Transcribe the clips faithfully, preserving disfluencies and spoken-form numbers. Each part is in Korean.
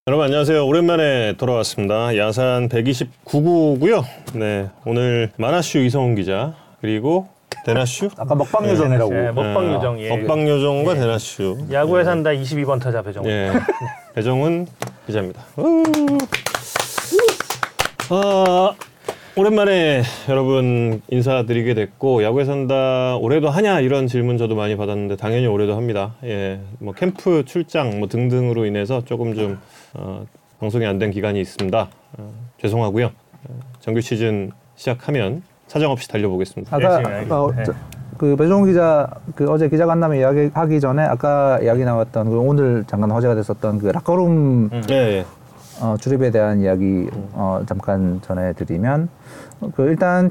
여러분 안녕하세요. 오랜만에 돌아왔습니다. 야산 백이십구 구고요. 네, 오늘 만화슈 이성훈 기자 그리고 대나슈 아까 먹방 요정이라고. 네, 먹방 요정. 예. 먹방 요정과 예. 대나슈 야구에 산다 이십이 번 타자 배정훈. 예. 배정훈 기자입니다. 아, 오랜만에 여러분 인사드리게 됐고 야구에 산다 올해도 하냐 이런 질문 저도 많이 받았는데 당연히 올해도 합니다. 예, 뭐 캠프 출장 뭐 등등으로 인해서 조금 좀 어, 방송이 안 된 기간이 있습니다. 어, 죄송하고요. 어, 정규 시즌 시작하면 사정없이 달려보겠습니다. 아까 네, 어, 네. 저, 그 배종훈 기자 그 어제 기자간담회 이야기하기 전에 아까 이야기 나왔던 그 오늘 잠깐 화제가 됐었던 그 라커룸 음. 예, 예. 어, 출입에 대한 이야기 어, 잠깐 전해드리면 그 일단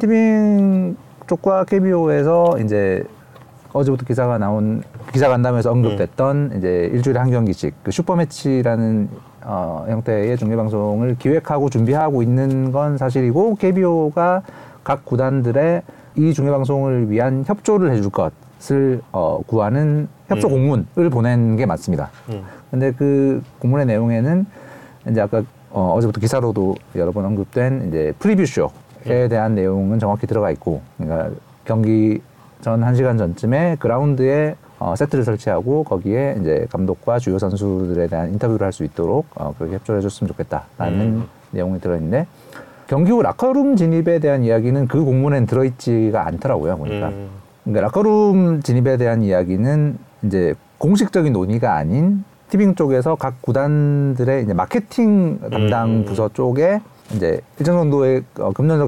티빙 쪽과 케이비오에서 이제 어제부터 기사가 나온 기자간담회에서 언급됐던 음. 이제 일주일에 한 경기씩 그 슈퍼매치라는 어, 형태의 중계 방송을 기획하고 준비하고 있는 건 사실이고 케이비오가 각 구단들의 이 중계 방송을 위한 협조를 해줄 것을 어, 구하는 협조 음. 공문을 보낸 게 맞습니다. 음. 근데 그 공문의 내용에는 이제 아까 어, 어제부터 기사로도 여러 번 언급된 이제 프리뷰 쇼에 음. 대한 내용은 정확히 들어가 있고, 그러니까 경기 전 한 시간 전쯤에 그라운드에 어, 세트를 설치하고 거기에 이제 감독과 주요 선수들에 대한 인터뷰를 할 수 있도록 어, 그렇게 협조를 해줬으면 좋겠다라는 음. 내용이 들어있는데 경기 후 라커룸 진입에 대한 이야기는 그 공문엔 들어있지가 않더라고요. 보니까. 음. 근데 라커룸 진입에 대한 이야기는 이제 공식적인 논의가 아닌 티빙 쪽에서 각 구단들의 이제 마케팅 담당 음. 부서 쪽에 이제 일정 정도의 어, 금전적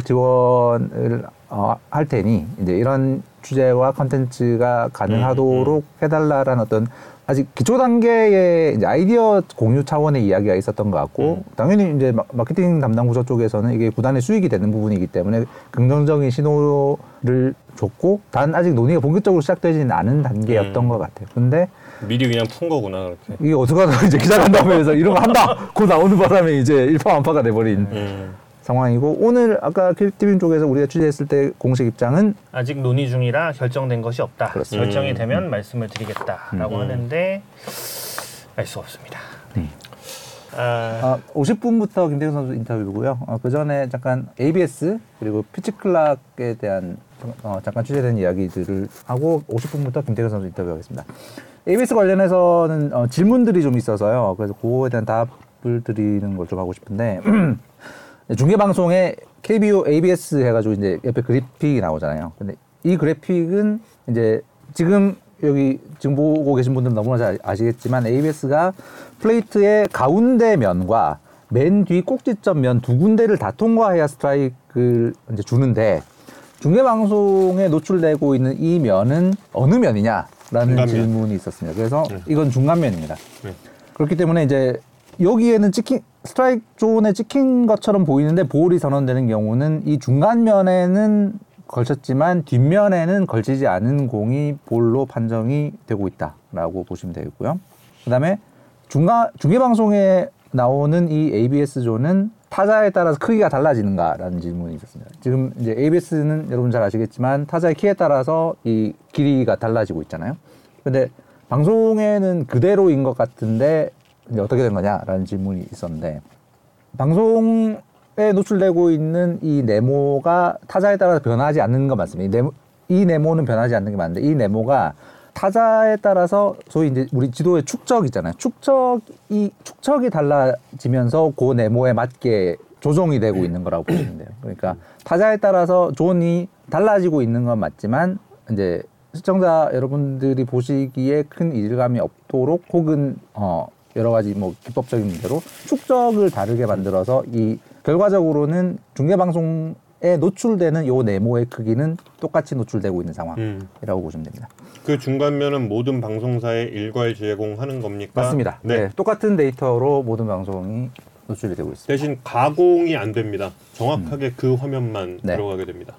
지원을 어, 할 테니 이제 이런 주제와 컨텐츠가 가능하도록 음. 해달라라는 어떤 아직 기초 단계의 이제 아이디어 공유 차원의 이야기가 있었던 것 같고 음. 당연히 이제 마케팅 담당 부서 쪽에서는 이게 구단의 수익이 되는 부분이기 때문에 긍정적인 신호를 줬고 단 아직 논의가 본격적으로 시작되지는 않은 단계였던 음. 것 같아요. 근데 미리 그냥 푼 거구나 그렇게. 이게 어떻게 하다가 이제 기자간담회에서 이런 거 한다 고 나오는 바람에 이제 일파만파가 돼버린 음. 상황이고 오늘 아까 티빙 쪽에서 우리가 취재했을 때 공식 입장은 아직 논의 중이라 결정된 것이 없다. 그렇습니다. 결정이 되면 음. 말씀을 드리겠다라고 음. 하는데 알 수 없습니다. 음. 아... 아, 오십 분부터 김태균 선수 인터뷰고요. 어, 그 전에 잠깐 에이비에스 그리고 피치클락에 대한 어, 잠깐 취재된 이야기들을 하고 오십 분부터 김태균 선수 인터뷰하겠습니다. 에이비에스 관련해서는 어, 질문들이 좀 있어서요. 그래서 그거에 대한 답을 드리는 걸 좀 하고 싶은데 중계방송에 케이비오, 에이비에스 해가지고 이제 옆에 그래픽이 나오잖아요. 근데 이 그래픽은 이제 지금 여기 지금 보고 계신 분들은 너무나 잘 아시겠지만 에이비에스가 플레이트의 가운데 면과 맨 뒤 꼭지점 면 두 군데를 다 통과해야 스트라이크를 이제 주는데 중계방송에 노출되고 있는 이 면은 어느 면이냐라는 중간면. 질문이 있었습니다. 그래서 네. 이건 중간면입니다. 네. 그렇기 때문에 이제 여기에는 찍힌 스트라이크 존에 찍힌 것처럼 보이는데 볼이 선언되는 경우는 이 중간면에는 걸쳤지만 뒷면에는 걸치지 않은 공이 볼로 판정이 되고 있다라고 보시면 되겠고요. 그다음에 중간 중계 방송에 나오는 이 에이비에스 존은 타자에 따라서 크기가 달라지는가라는 질문이 있었습니다. 지금 이제 에이비에스는 여러분 잘 아시겠지만 타자의 키에 따라서 이 길이가 달라지고 있잖아요. 근데 방송에는 그대로인 것 같은데 이제 어떻게 된 거냐라는 질문이 있었는데 방송에 노출되고 있는 이 네모가 타자에 따라서 변하지 않는 건 맞습니다. 이, 네모, 이 네모는 변하지 않는 게 맞는데 이 네모가 타자에 따라서 소위 이제 우리 지도의 축적 있잖아요. 축적이 축척이 달라지면서 그 네모에 맞게 조정이 되고 있는 거라고 보시면 돼요. 그러니까 타자에 따라서 존이 달라지고 있는 건 맞지만 이제 시청자 여러분들이 보시기에 큰 이질감이 없도록 혹은 어 여러 가지 뭐 기법적인 문제로 축적을 다르게 만들어서 이 결과적으로는 중계방송에 노출되는 요 네모의 크기는 똑같이 노출되고 있는 상황이라고 음. 보시면 됩니다. 그 중간면은 모든 방송사에 일괄 제공하는 겁니까? 맞습니다. 네. 네, 똑같은 데이터로 모든 방송이 노출이 되고 있습니다. 대신 가공이 안 됩니다. 정확하게 음. 그 화면만 네. 들어가게 됩니다.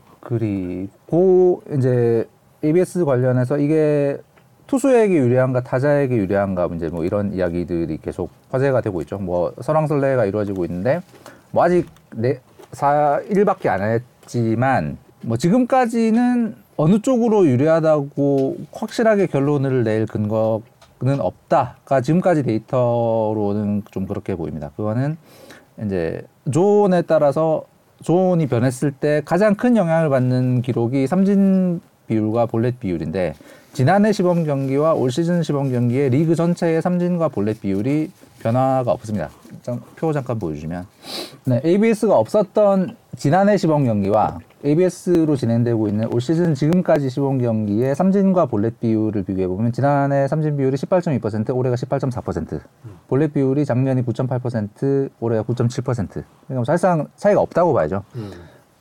그리고 이제 에이비에스 관련해서 이게 투수에게 유리한가 타자에게 유리한가 이제 뭐 이런 이야기들이 계속 화제가 되고 있죠. 뭐 설왕설래가 이루어지고 있는데 뭐 아직 네, 사 일밖에 안 했지만 뭐 지금까지는 어느 쪽으로 유리하다고 확실하게 결론을 낼 근거 없다가 지금까지 데이터로는 좀 그렇게 보입니다. 그거는 이제 존에 따라서 존이 변했을 때 가장 큰 영향을 받는 기록이 삼진 비율과 볼넷 비율인데 지난해 시범 경기와 올 시즌 시범 경기의 리그 전체의 삼진과 볼넷 비율이 변화가 없습니다. 표 잠깐 보여주시면 네, 에이비에스가 없었던 지난해 시범 경기와 에이비에스로 진행되고 있는 올 시즌 지금까지 시범 경기의 삼진과 볼넷 비율을 비교해보면 지난해 삼진 비율이 십팔 점 이 퍼센트, 올해가 십팔 점 사 퍼센트, 볼넷 비율이 작년이 구 점 팔 퍼센트, 올해가 구 점 칠 퍼센트. 그러니까 사실상 차이가 없다고 봐야죠. 음.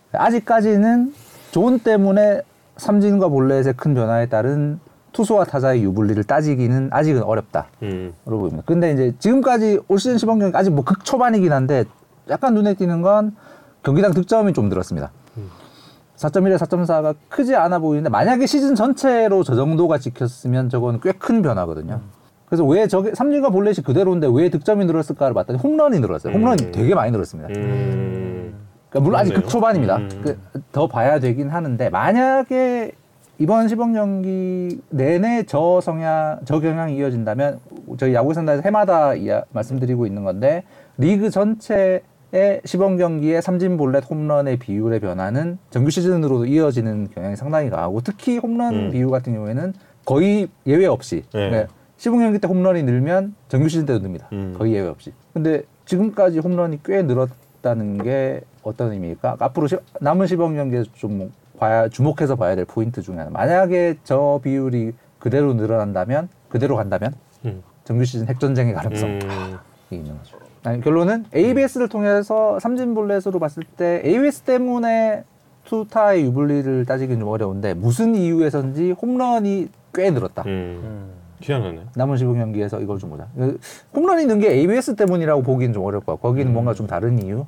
아직까지는 존 때문에 삼진과 볼넷의 큰 변화에 따른 투수와 타자의 유불리를 따지기는 아직은 어렵다. 음. 그러고 보입니다. 근데 이제 지금까지 올 시즌 시범 경기 아직 뭐 극초반이긴 한데 약간 눈에 띄는 건 경기당 득점이 좀 늘었습니다. 음. 사 점 일에 사 점 사가 크지 않아 보이는데 만약에 시즌 전체로 저 정도가 지켰으면 저건 꽤 큰 변화거든요. 음. 그래서 왜 저게 삼진과 볼넷이 그대로인데 왜 득점이 늘었을까를 봤더니 홈런이 늘었어요. 홈런이 음. 되게 많이 늘었습니다. 음. 그러니까 물론 아직 극초반입니다. 음. 그, 더 봐야 되긴 하는데 만약에 이번 시범 경기 내내 저 성향, 저 경향이 이어진다면 저희 야구선다에서 해마다 이야, 말씀드리고 있는 건데 리그 전체의 시범 경기의 삼진 볼넷 홈런의 비율의 변화는 정규 시즌으로도 이어지는 경향이 상당히 강하고 특히 홈런 음. 비율 같은 경우에는 거의 예외 없이 네. 그러니까 시범 경기 때 홈런이 늘면 정규 시즌 때도 늡니다. 음. 거의 예외 없이. 근데 지금까지 홈런이 꽤 늘었다는 게 어떤 의미일까? 앞으로 시, 남은 시범 경기에서 좀 봐야, 주목해서 봐야 될 포인트 중에 하나. 만약에 저 비율이 그대로 늘어난다면, 그대로 간다면, 음. 정규 시즌 핵전쟁의 가능성이 음. 있는 거죠. 아니, 결론은 에이비에스를 통해서 삼진 볼넷으로 봤을 때 에이비에스 때문에 투타의 유불리를 따지기는 좀 어려운데 무슨 이유에서인지 홈런이 꽤 늘었다. 음. 희한하네. 남은 시범 경기에서 이걸 좀 보자. 홈런이 는 게 에이비에스 때문이라고 보기는 좀 어려울 거야. 거기는 음. 뭔가 좀 다른 이유?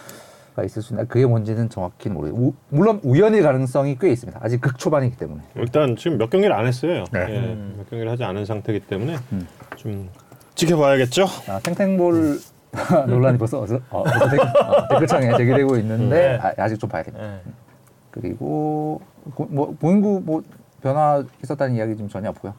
있을 수 있나? 그게 뭔지는 정확히는 모르겠어요. 물론 우연일 가능성이 꽤 있습니다. 아직 극초반이기 때문에. 일단 지금 몇 경기를 안 했어요. 네. 예, 음. 몇 경기를 하지 않은 상태이기 때문에 음. 좀 지켜봐야겠죠. 아, 탱탱볼 논란이 벌써, 어서, 어, 벌써 댓, 어, 댓글창에 제기되고 있는데 음. 아, 아직 좀 봐야겠네요. 음. 그리고 뭐 보잉구 뭐 변화 있었다는 이야기 좀 전혀 없고요.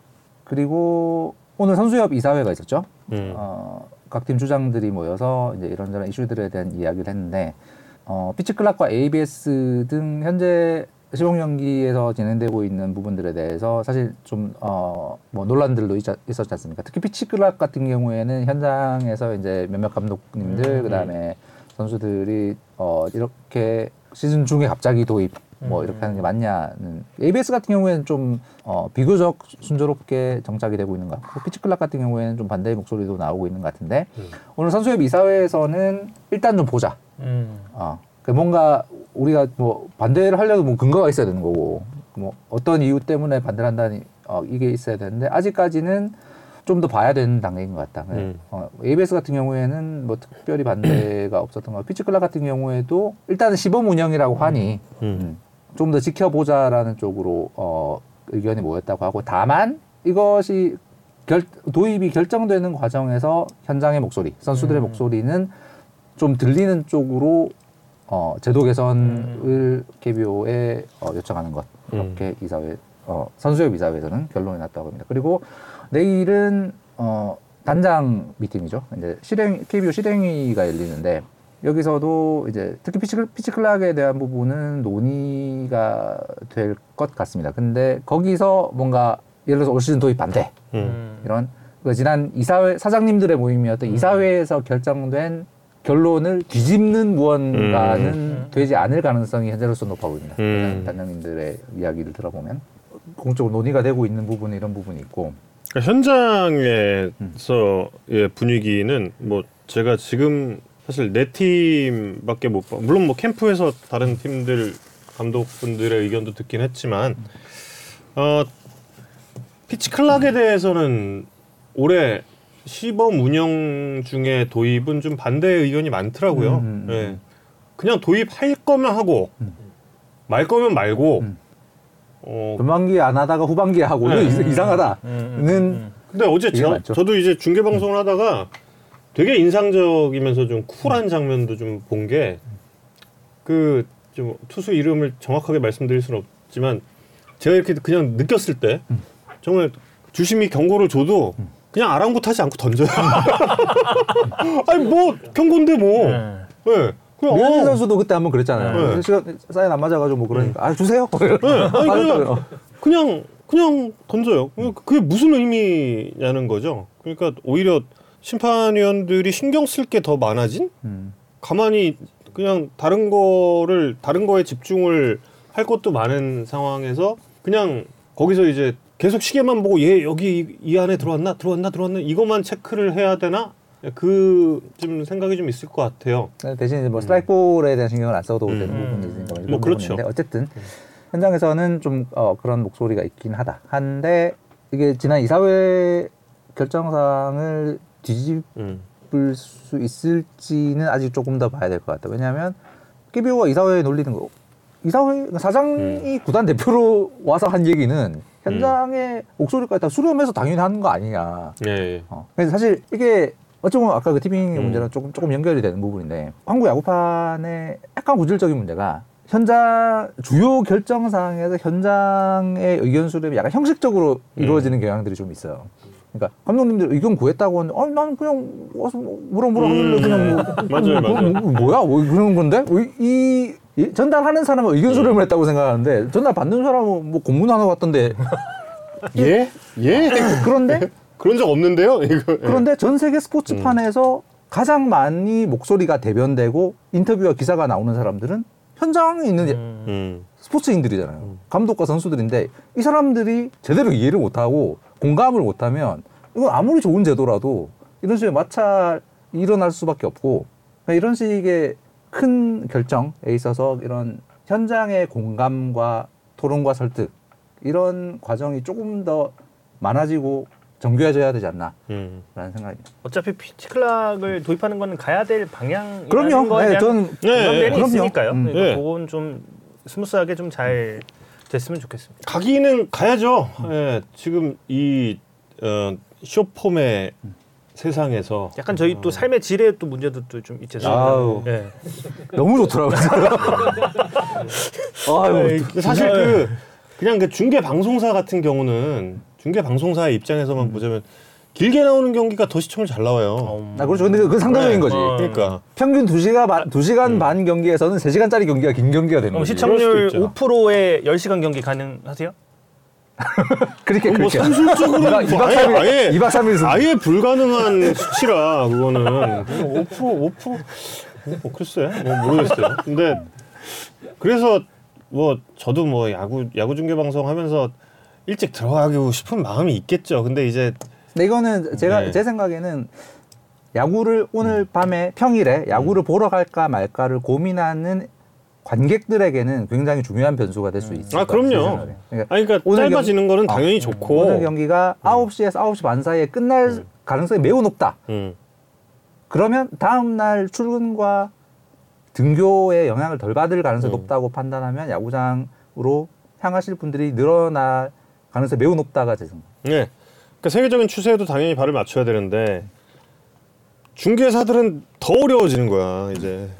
그리고 오늘 선수협 이사회가 있었죠. 음. 어, 각 팀 주장들이 모여서 이제 이런저런 이슈들에 대한 이야기를 했는데. 어, 피치클락과 에이비에스 등 현재 시범 경기에서 진행되고 있는 부분들에 대해서 사실 좀, 어, 뭐 논란들도 있, 있었지 않습니까? 특히 피치클락 같은 경우에는 현장에서 이제 몇몇 감독님들, 음, 그 다음에 선수들이, 어, 이렇게 시즌 중에 갑자기 도입, 뭐 이렇게 하는 게 맞냐는. 에이비에스 같은 경우에는 좀, 어, 비교적 순조롭게 정착이 되고 있는 것 같고, 피치클락 같은 경우에는 좀 반대의 목소리도 나오고 있는 것 같은데, 음. 오늘 선수협 이사회에서는 일단 좀 보자. 음. 어, 뭔가 우리가 뭐 반대를 하려도 뭐 근거가 있어야 되는 거고, 뭐 어떤 이유 때문에 반대를 한다니 어, 이게 있어야 되는데 아직까지는 좀 더 봐야 되는 단계인 것 같다. 음. 어, 에이비에스 같은 경우에는 뭐 특별히 반대가 없었던 거. 피치클락 같은 경우에도 일단은 시범 운영이라고 하니 음. 음, 좀 더 지켜보자라는 쪽으로 어, 의견이 모였다고 하고, 다만 이것이 결, 도입이 결정되는 과정에서 현장의 목소리, 선수들의 음. 목소리는 좀 들리는 쪽으로 어, 제도 개선을 음. 케이비오에 어, 요청하는 것, 이렇게 음. 이사회, 어, 선수협 이사회에서는 결론이 났다고 합니다. 그리고 내일은 어, 단장 미팅이죠. 이제 실행 케이비오 실행위가 열리는데 여기서도 이제 특히 피치, 피치클락에 대한 부분은 논의가 될 것 같습니다. 근데 거기서 뭔가 예를 들어서 올 시즌 도입 반대 음. 이런 그 지난 이사회 사장님들의 모임이었던 음. 이사회에서 결정된 결론을 뒤집는 무언가는 음. 되지 않을 가능성이 현재로서 높아 보입니다. 음. 단장님들의 이야기를 들어보면 공적으로 논의가 되고 있는 부분이 이런 부분이 있고, 그러니까 현장에서의 음. 분위기는 뭐 제가 지금 사실 네 팀밖에 못 봐. 물론 뭐 캠프에서 다른 팀들 감독분들의 의견도 듣긴 했지만 어, 피치클락에 대해서는 올해 시범 운영 중에 도입은 좀 반대 의견이 많더라고요. 음, 음, 네. 그냥 도입할 거면 하고 음. 말 거면 말고 음. 어, 전반기에 안 하다가 후반기에 하고 네. 이상하다는 음, 음, 음. 근데 어제 저, 저도 이제 중계 방송을 음. 하다가 되게 인상적이면서 좀 쿨한 장면도 좀 본 게 그 좀 투수 이름을 정확하게 말씀드릴 수는 없지만 제가 이렇게 그냥 느꼈을 때 음. 정말 주심이 경고를 줘도 음. 그냥 아랑곳하지 않고 던져요. 아니 뭐 경고인데 뭐. 네. 네. 류현진 어. 선수도 그때 한번 그랬잖아요. 네. 시간 사인 안 맞아가지고 뭐 그러니까 아 주세요. 네. 아니, 그냥, 그냥 그냥 던져요. 그게 무슨 의미냐는 거죠. 그러니까 오히려 심판위원들이 신경 쓸 게 더 많아진. 음. 가만히 그냥 다른 거를 다른 거에 집중을 할 것도 많은 상황에서 그냥 거기서 이제 계속 시계만 보고 얘 여기 이 안에 들어왔나 들어왔나 들어왔나 이것만 체크를 해야 되나 그 좀 생각이 좀 있을 것 같아요. 대신 이제 뭐 스트라이크볼에 대한 신경을 안 써도 되는 음. 부분도 있으니까 뭐 그렇죠. 어쨌든 음. 현장에서는 좀 어, 그런 목소리가 있긴 하다. 한데 이게 지난 이사회 결정사항을 뒤집을 음. 수 있을지는 아직 조금 더 봐야 될 것 같다. 왜냐하면 케이비오가 이사회에 놀리는 거 이사회 사장이 음. 구단 대표로 와서 한 얘기는 현장의 음. 목소리까지 다 수렴해서 당연히 하는 거 아니냐. 예, 예. 어. 그래서 사실 이게 어쩌면 아까 그 티빙의 음. 문제랑 조금 조금 연결이 되는 부분인데 한국 야구판의 약간 구질적인 문제가 현장 주요 결정 사항에서 현장의 의견 수렴이 약간 형식적으로 음. 이루어지는 경향들이 좀 있어요. 그러니까 감독님들 의견 구했다고 하는데, 아니 나는 그냥 와서 뭐라 뭐라 하길래 음. 그냥 뭐 맞아요, 뭐, 맞아요. 뭐, 뭐야, 뭐 그런 건데 이, 이 전달하는 사람은 의견 수렴을 했다고 생각하는데 전달 받는 사람은 뭐 공문 하나 왔던데. 예? 예? 그런데 그런 적 없는데요? 이거. 그런데 전 세계 스포츠판에서 음. 가장 많이 목소리가 대변되고 인터뷰와 기사가 나오는 사람들은 현장에 있는 음. 스포츠인들이잖아요. 음. 감독과 선수들인데 이 사람들이 제대로 이해를 못하고 공감을 못하면 이건 아무리 좋은 제도라도 이런 식의 마찰이 일어날 수밖에 없고 이런 식의 큰 결정에 있어서 이런 현장의 공감과 토론과 설득 이런 과정이 조금 더 많아지고 정교해져야 되지 않나 음. 라는 생각입니다. 어차피 피치클락을 도입하는 건 가야 될 방향이라는 그럼요. 거에 네, 대한 저는 공감대는 네, 있으니까요. 음. 그러니까 네. 그건 좀 스무스하게 좀 잘 됐으면 좋겠습니다. 가기는 가야죠. 음. 예, 지금 이 어, 쇼폼의 음. 세상에서 약간 저희 또 삶의 질에 또 문제도 또 좀 있지 않습니까? 네. 너무 좋더라고요. 아유, 사실 그 그냥 그 중계 방송사 같은 경우는 중계 방송사의 입장에서만 음. 보자면 길게 나오는 경기가 더 시청률 잘 나와요. 아, 그렇죠. 근데 그건 상대적인 네. 거지. 어. 그러니까 평균 두 시간 반, 두 시간 음. 반 경기에서는 세 시간짜리 경기가 긴 경기가 되는 거지. 시청률 오 퍼센트의 열 시간 경기 가능하세요? 그렇게 뭐 산술적으로 뭐 아예 아예 이 박 삼 일 아예 불가능한 수치라 그거는 오 퍼센트 오 퍼센트 뭐 글쎄 뭐 모르겠어요. 근데 그래서 뭐 저도 뭐 야구 야구 중계 방송 하면서 일찍 들어가고 싶은 마음이 있겠죠. 근데 이제 근데 이거는 제가 네. 제 생각에는 야구를 오늘 밤에 평일에 야구를 음. 보러 갈까 말까를 고민하는 관객들에게는 굉장히 중요한 변수가 될 수 있을 것 같아요. 아 그럼요. 그러니까, 아니, 그러니까 오늘 짧아지는 경... 거는 당연히 어, 좋고 오늘 경기가 음. 아홉 시에서 아홉 시 반 사이에 끝날 음. 가능성이 매우 높다. 음. 그러면 다음 날 출근과 등교에 영향을 덜 받을 가능성이 음. 높다고 판단하면 야구장으로 향하실 분들이 늘어날 가능성이 매우 높다가 제 생각. 네. 그러니까 세계적인 추세에도 당연히 발을 맞춰야 되는데 중개사들은 더 어려워지는 거야 이제.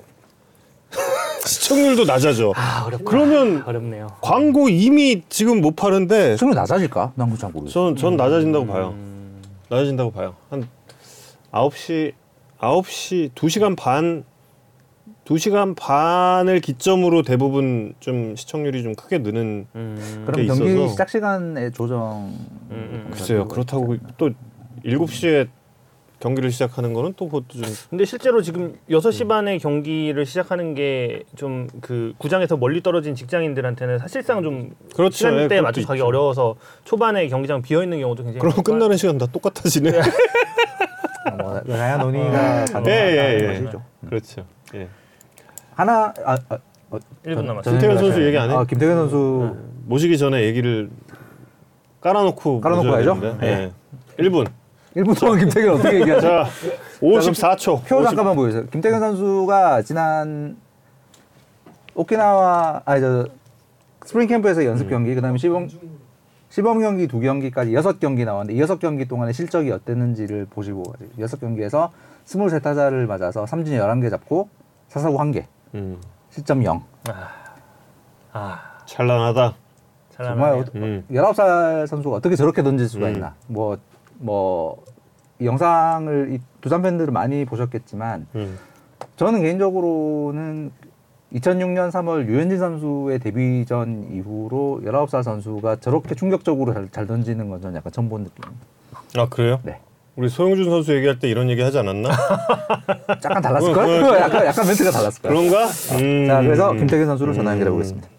시청률도 낮아져. 아, 어렵구나. 그러면 어렵네요. 광고 이미 지금 못 파는데 시청률 낮아질까? 난 그거 잘 모르겠어. 전, 전 낮아진다고 음. 봐요. 낮아진다고 봐요. 한 아홉 시 아홉 시 두 시간 반 두 시간 반을 기점으로 대부분 좀 시청률이 좀 크게 느는 음. 그럼 게 경기 있어서. 시작 시간의 조정 음. 글쎄요. 그렇다고 또 일곱 시에 경기를 시작하는 거는 또 그것도 좀. 근데 실제로 지금 여섯 시 반에 경기를 시작하는 게 좀 그 구장에서 멀리 떨어진 직장인들한테는 사실상 좀 그렇죠. 시간대에 예, 맞춰서 가기 어려워서 초반에 경기장 비어 있는 경우도 굉장히 그럼 끝나는 시간 다 똑같아지네. 뭐 다양한 논의가 가능한 예, 예, 예. 것이죠. 그렇죠. 예. 하나 아, 아 어, 일 분 남았어요. 김태현 선수 얘기 안 해? 아, 김태현 선수 네. 모시기 전에 얘기를 깔아놓고 깔아놓고 가야죠. 네. 네. 일 분. 일 분 동안 김태현 어떻게 얘기하죠? 자, 오십사 초. 표 잠깐만 보여주세요. 김태현 선수가 지난 오키나와 아니 저 스프링 캠프에서 연습 경기, 음. 그다음에 시범 시범 경기 두 경기까지 여섯 경기 나왔는데 이 여섯 경기 동안의 실적이 어땠는지를 보시고 여섯 경기에서 스물세 타자를 맞아서 삼진 열한 개 잡고 사사구 한 개. 음. 실점 영. 아. 아. 찬란하다. 정말 음. 열아홉 살 선수가 어떻게 저렇게 던질 수가 있나. 뭐 뭐 이 영상을 이 두산 팬들은 많이 보셨겠지만 음. 저는 개인적으로는 이천육 년 삼월 유현진 선수의 데뷔전 이후로 열아홉 살 선수가 저렇게 충격적으로 잘, 잘 던지는 건 저는 약간 처음 본 느낌입니다. 아 그래요? 네. 우리 소영준 선수 얘기할 때 이런 얘기 하지 않았나? 약간 달랐을걸? 어, 어, 약간, 약간 멘트가 달랐을걸? 그런가? 음. 자, 그래서 김태균 선수를 전화 연결해 보겠습니다.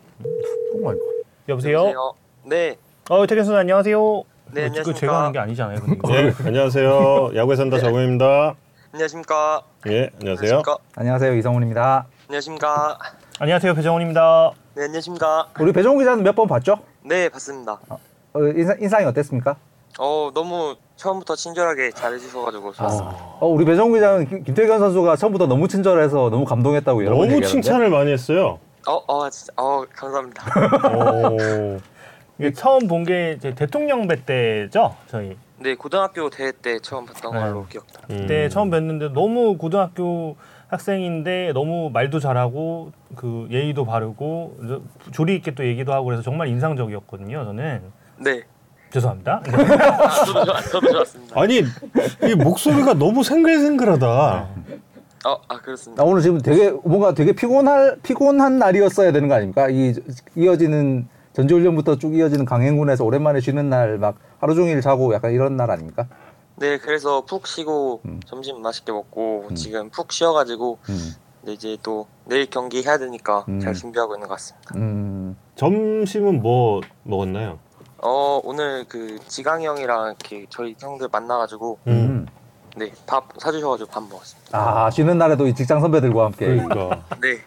여보세요? 네. 어, 태균 선수 안녕하세요. 네, 이거 안녕하십니까. 제가 하는 게 아니잖아요. 근데. 네, 안녕하세요. 야구에 산다 네. 정우입니다. 안녕하십니까. 예, 안녕하세요. 안녕하십니까. 안녕하세요, 이성훈입니다. 안녕하십니까. 안녕하세요, 배정훈입니다. 네, 안녕하십니까. 우리 배종훈 기자는 몇 번 봤죠? 네, 봤습니다. 어, 인사, 인상이 어땠습니까? 어, 너무 처음부터 친절하게 잘해주셔가지고 좋았습니다. 어, 우리 배종훈 기자는 김, 김태균 선수가 처음부터 너무 친절해서 너무 감동했다고 여러 번 너무 얘기하는데. 칭찬을 많이 했어요. 어, 어, 진짜, 어, 감사합니다. 오. 이게 처음 본 게 대통령배 때죠, 저희. 네, 고등학교 대회 때 처음 봤던 네. 걸로 기억나. 음. 그때 처음 뵀는데 너무 고등학교 학생인데 너무 말도 잘하고 그 예의도 바르고 조리 있게 또 얘기도 하고 그래서 정말 인상적이었거든요. 저는 네. 죄송합니다. 아, 저도, 좋아, 저도 좋았습니다. 아니 이 목소리가 너무 생글생글하다. 어, 아, 그렇습니다. 아, 오늘 지금 되게 뭔가 되게 피곤할 피곤한 날이었어야 되는 거 아닙니까? 이 이어지는 전지훈련부터 쭉 이어지는 강행군에서 오랜만에 쉬는 날 막 하루 종일 자고 약간 이런 날 아닙니까? 네, 그래서 푹 쉬고 음. 점심 맛있게 먹고 음. 지금 푹 쉬어가지고 음. 네, 이제 또 내일 경기 해야 되니까 음. 잘 준비하고 있는 것 같습니다. 음. 점심은 뭐 먹었나요? 어, 오늘 그 지강이 형이랑 이렇게 저희 형들 만나가지고 음. 네, 밥 사주셔가지고 밥 먹었습니다. 아, 쉬는 날에도 이 직장 선배들과 함께 그러니까. 네.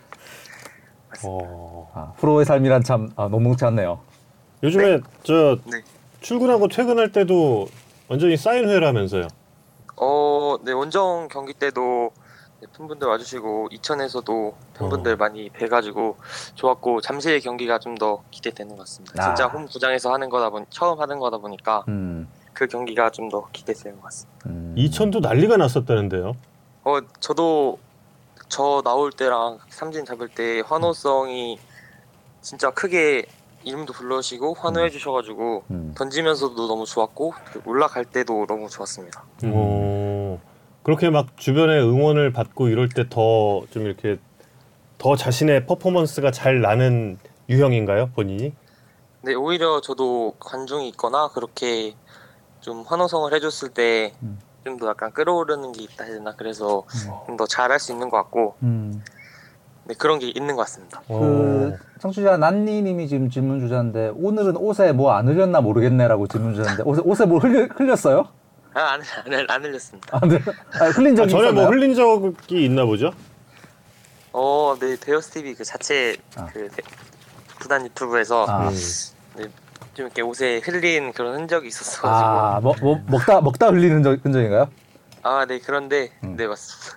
어. 아, 프로의 삶이란 참 아, 녹록지 않네요. 요즘에 저 네. 출근하고 퇴근할 때도 완전히 사인회라면서요. 어, 네, 원정 경기 때도 네, 팬분들 와주시고 이천에서도 팬분들 어. 많이 뵈가지고 좋았고 잠실의 경기가 좀 더 기대되는 것 같습니다. 아. 진짜 홈 구장에서 하는 거다 보니 처음 하는 거다 보니까 음. 그 경기가 좀 더 기대되는 것 같습니다. 음. 이천도 난리가 났었다는데요. 어, 저도 저 나올 때랑 삼진 잡을 때 환호성이 진짜 크게 이름도 불러주시고 환호해 주셔가지고 음. 던지면서도 너무 좋았고 그 올라갈 때도 너무 좋았습니다. 오. 그렇게 막 주변의 응원을 받고 이럴 때 더 좀 이렇게 더 자신의 퍼포먼스가 잘 나는 유형인가요, 본인이? 네, 오히려 저도 관중이 있거나 그렇게 좀 환호성을 해줬을 때 좀 더 음. 약간 끌어오르는 게 있다 해야 되나 그래서 좀 더 잘할 수 있는 것 같고 음. 네, 그런 게 있는 것 같습니다. 그 청취자 난니님이 지금 질문 주셨는데 오늘은 옷에 뭐 안 흘렸나 모르겠네라고 질문 주셨는데 옷에 옷에 뭐 흘려, 흘렸어요? 아, 안, 안, 안 흘렸습니다. 아, 네. 아, 흘린 아, 적이 전에 있었나요? 뭐 흘린 적이 있나 보죠? 어, 네, 베어스티비 그 자체 아. 그 네, 구단 유튜브에서 아. 음. 네, 좀 이렇게 옷에 흘린 그런 흔적이 있었어가지고 아, 뭐, 뭐, 먹다 먹다 흘리는 적, 흔적인가요? 아, 네, 그런데 음. 네, 맞습니다.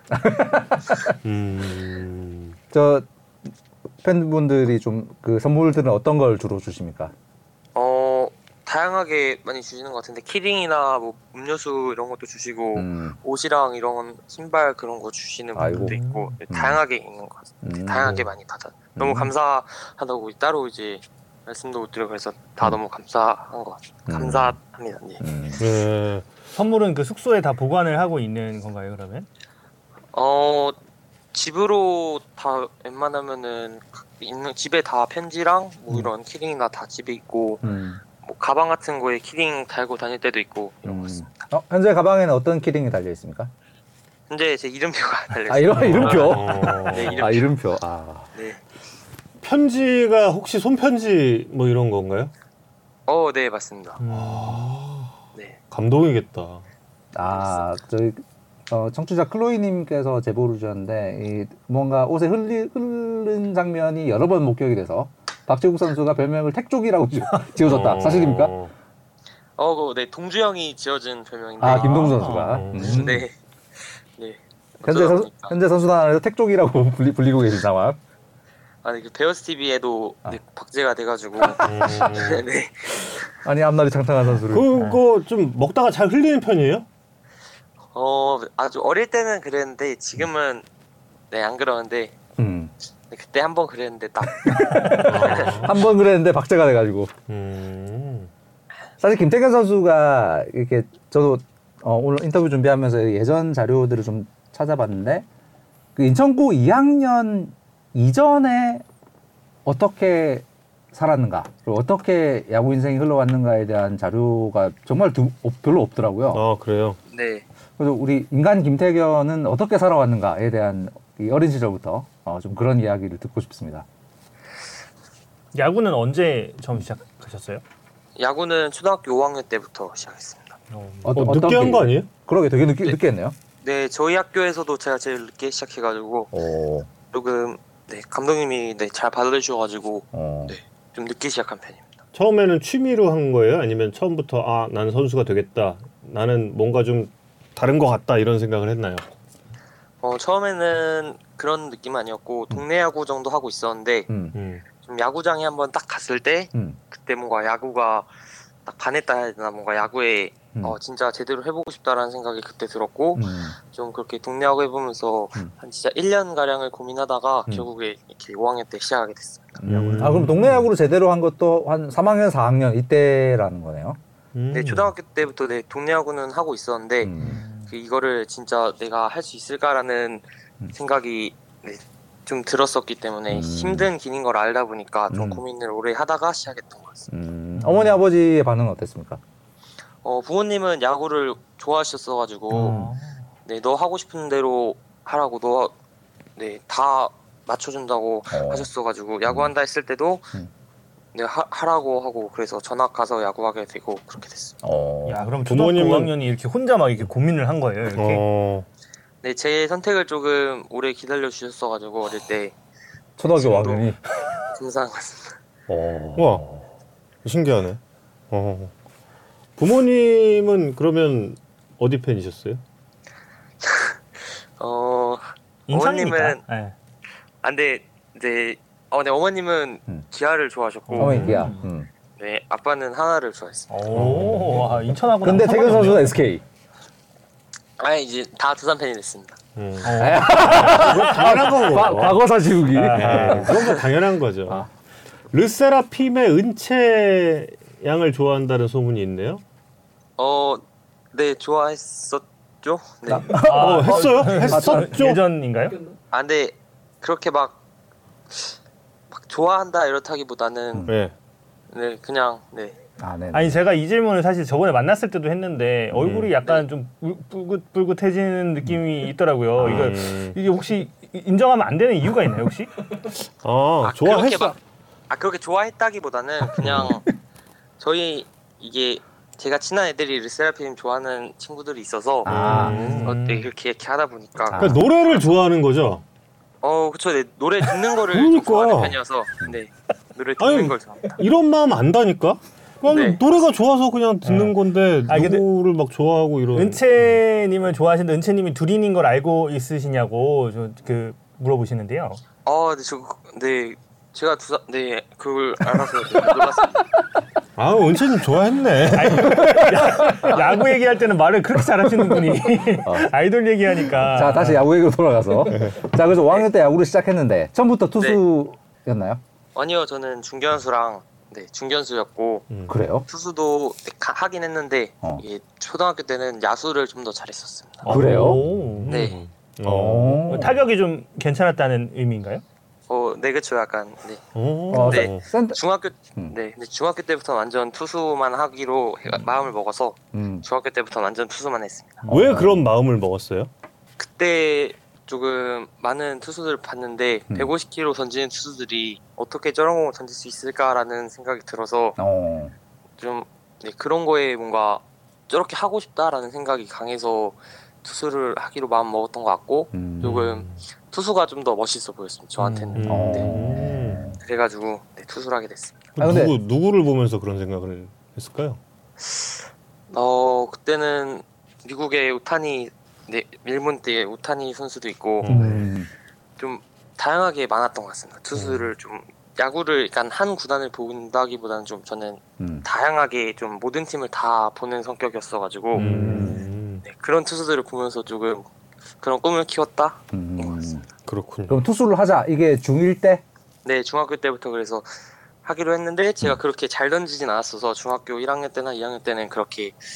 음. 저 팬분들이 좀 그 선물들은 어떤 걸 주로 주십니까? 어, 다양하게 많이 주시는 것 같은데 키링이나 뭐 음료수 이런 것도 주시고 음. 옷이랑 이런 신발 그런 거 주시는 아이고. 분들도 있고 네, 음. 다양하게 있는 것 같습니다. 음. 다양하게 많이 받아. 너무 음. 감사하다고 따로 이제 말씀도 못 드리고 해서 다 음. 너무 감사한 것 같습니다. 음. 감사합니다. 네. 음. 네. 선물은 그 숙소에 다 보관을 하고 있는 건가요, 그러면? 어, 집으로 다 웬만하면은 있는 집에 다 편지랑 뭐 음. 이런 키링이나 다 집에 있고 음. 뭐 가방 같은 거에 키링 달고 다닐 때도 있고 이런 것 음. 같습니다. 어, 현재 가방에는 어떤 키링이 달려 있습니까? 현재 제 이름표가 달려 아, 있습니다. 이름 이름표. 어. 네, 이름표. 아, 이름표. 아. 네. 편지가 혹시 손편지 뭐 이런 건가요? 어, 네, 맞습니다. 음. 네. 감동이겠다. 아, 저희 어, 청취자 클로이님께서 제보를 주셨는데 이 뭔가 옷에 흘리, 흐른 장면이 여러 번 목격이 돼서 박재국 선수가 별명을 택족이라고 지- 지어줬다. 어. 사실입니까? 어, 그, 네, 동주 형이 지어준 별명인데. 아, 김동수 선수가. 아. 음. 네. 네. 현재, 어쩌다 선, 보니까. 현재 선수단 안에서 택족이라고 불리, 불리고 계신 상황. 아니, 그 베어스티비에도 아. 네, 박제가 돼가지고. 음. 네. 아니, 앞날이 창창한 선수를. 그거 좀 먹다가 잘 흘리는 편이에요? 어, 아주 어릴 때는 그랬는데, 지금은, 네, 안 그러는데, 음. 네, 그때 한 번 그랬는데, 딱. 한 번 그랬는데 박제가 돼가지고. 음. 사실 김태균 선수가 이렇게 저도 어, 오늘 인터뷰 준비하면서 예전 자료들을 좀 찾아봤는데 그 인천고 이 학년 이전에 어떻게 살았는가 그리고 어떻게 야구 인생이 흘러왔는가에 대한 자료가 정말 두, 어, 별로 없더라고요. 아 그래요? 네. 그래서 우리 인간 김태견은 어떻게 살아왔는가에 대한 이 어린 시절부터 어, 좀 그런 이야기를 듣고 싶습니다. 야구는 언제 처음 시작하셨어요? 야구는 초등학교 오 학년 때부터 시작했습니다. 어, 어, 늦게 한 거 아니에요? 그러게 되게 늦게, 네. 늦게 했네요. 네, 저희 학교에서도 제가 제일 늦게 시작해가지고 오. 조금 네 감독님이 네, 잘 받아주셔가지고 어. 네, 좀 늦게 시작한 편입니다. 처음에는 취미로 한 거예요? 아니면 처음부터 아, 나는 선수가 되겠다. 나는 뭔가 좀 다른 것 같다 이런 생각을 했나요? 어 처음에는 그런 느낌 아니었고 동네 야구 정도 하고 있었는데 음. 음. 좀 야구장에 한번 딱 갔을 때 음. 그때 뭔가 야구가 딱 반했다 해야 되나 뭔가 야구에 음. 어 진짜 제대로 해보고 싶다라는 생각이 그때 들었고 음. 좀 그렇게 동네 야구 해보면서 음. 한 진짜 일 년 가량을 고민하다가 음. 결국에 이렇게 오 학년 때 시작하게 됐습니다. 음. 아 그럼 동네 야구를 제대로 한 것도 한 삼 학년, 사 학년 이때라는 거네요. 음. 네 초등학교 때부터 네 동네 야구는 하고 있었는데 음. 그 이거를 진짜 내가 할 수 있을까라는 음. 생각이 네, 좀 들었었기 때문에 음. 힘든 길인 걸 알다 보니까 좀 음. 고민을 오래 하다가 시작했던 것 같습니다. 음. 어머니 아버지의 반응은 어땠습니까? 어, 부모님은 야구를 좋아하셨어가지고 음. 네, 너 하고 싶은 대로 하라고 너 네, 다 맞춰준다고 어. 하셨어가지고 야구한다 했을 때도 음. 네, 하, 하라고 하고 그래서 전학 가서 야구하게 되고 그렇게 됐습니다. 어. 야 그럼 초등학교 부모님은- 오 학년이 이렇게 혼자 막 이렇게 고민을 한 거예요. 이렇게. 어. 네, 제 선택을 조금 오래 기다려 주셨어가지고 어릴 때 초등학교 오 학년이. 감사한 것 같습니다. 어. 와 신기하네. 어. 부모님은 그러면 어디 팬이셨어요? 어, 인천이니까. 어머님은- 네. 안돼 네, 어, 네 어머님은 음. 기아를 좋아하셨고 어머니 기야. 음. 네 아빠는 하나를 좋아했습니다. 오, 아, 인천하고 근데 태균 선수는 에스케이. 아 이제 다 두산 팬이 됐습니다. 음. 당연한 거고. 과, 과거사 지우기. 네, 그건 뭐 당연한 거죠. 아. 르세라핌의 은채 양을 좋아한다는 소문이 있네요. 어, 네 좋아했었죠. 네. 나- 어, 했어요? 아, 했었죠? 예전인가요? 아 근데 그렇게 막, 막 좋아한다 이렇다기보다는 음. 네. 네 그냥 네. 아, 네. 아니 제가 이 질문을 사실 저번에 만났을 때도 했는데 음. 얼굴이 약간 좀 뿔긋뿔긋해지는 느낌이 있더라고요. 이거 음. 이게 혹시 인정하면 안 되는 이유가 있나요 혹시? 아, 아, 그렇게 좋아했어. 막, 아 그렇게 좋아했다기보다는 그냥 저희 이게 제가 친한 애들이 르세라핌 좋아하는 친구들이 있어서 아. 음. 어, 네, 이렇게 이렇게 하다 보니까 아. 그러니까 노래를 좋아하는 거죠. 어 그쵸 네, 노래 듣는 거를 좀 그러니까. 좋아하는 편이어서 네 노래 듣는 아니, 걸 좋아합니다. 이런 마음 안다니까? 그냥 네. 노래가 좋아서 그냥 듣는 네. 건데 아, 근데 누구를 막 좋아하고 이런. 은채님을 좋아하시는데 은채님이 둘인인 걸 알고 있으시냐고 저, 그 물어보시는데요. 아, 네, 저, 네, 제가 두사, 네, 그걸 알아서 네, 놀랐습니다. 아, 은채님 좋아했네. 야구 얘기할 때는 말을 그렇게 잘하시는 분이 어. 아이돌 얘기하니까. 자 다시 야구 얘기로 돌아가서. 자 그래서 오 학년 때 야구를 시작했는데 처음부터 투수였나요? 아니요, 저는 중견수랑 네, 중견수였고 음. 그래요? 투수도 네, 가- 하긴 했는데 어. 이게 초등학교 때는 야수를 좀 더 잘했었습니다. 어, 그래요? 오. 네, 어. 어. 타격이 좀 괜찮았다는 의미인가요? 어, 네, 그쵸, 약간 네. 어. 어, 네. 센터. 중학교, 음. 네, 근데 중학교 때부터 완전 투수만 하기로 해- 마음을 먹어서 음. 중학교 때부터 완전 투수만 했습니다. 왜 그런 마음을 먹었어요? 그때 조금 많은 투수들을 봤는데 음. 백오십 킬로미터 던지는 투수들이 어떻게 저런 공을 던질 수 있을까라는 생각이 들어서 어. 좀 네, 그런 거에 뭔가 저렇게 하고 싶다라는 생각이 강해서 투수를 하기로 마음 먹었던 것 같고 음. 조금 투수가 좀 더 멋있어 보였습니다. 저한테는. 음. 어. 네. 그래가지고 네, 투수를 하게 됐습니다. 아, 근데- 누구 누구를 보면서 그런 생각을 했을까요? 어 그때는 미국의 우타니 네, 일본 때 우타니 선수도 있고 음. 좀 다양하게 많았던 것 같습니다. 투수를 좀 야구를 약간 한 구단을 본다기보다는 좀 저는 음. 다양하게 좀 모든 팀을 다 보는 성격이었어가지고 음. 네, 그런 투수들을 보면서 조금 그런 꿈을 키웠다. 음. 그렇군요. 그럼 투수를 하자 이게 중일 때? 네 중학교 때부터 그래서 하기로 했는데 제가 음. 그렇게 잘 던지진 않았어서 중학교 일 학년 때나 이 학년 때는 그렇게 음.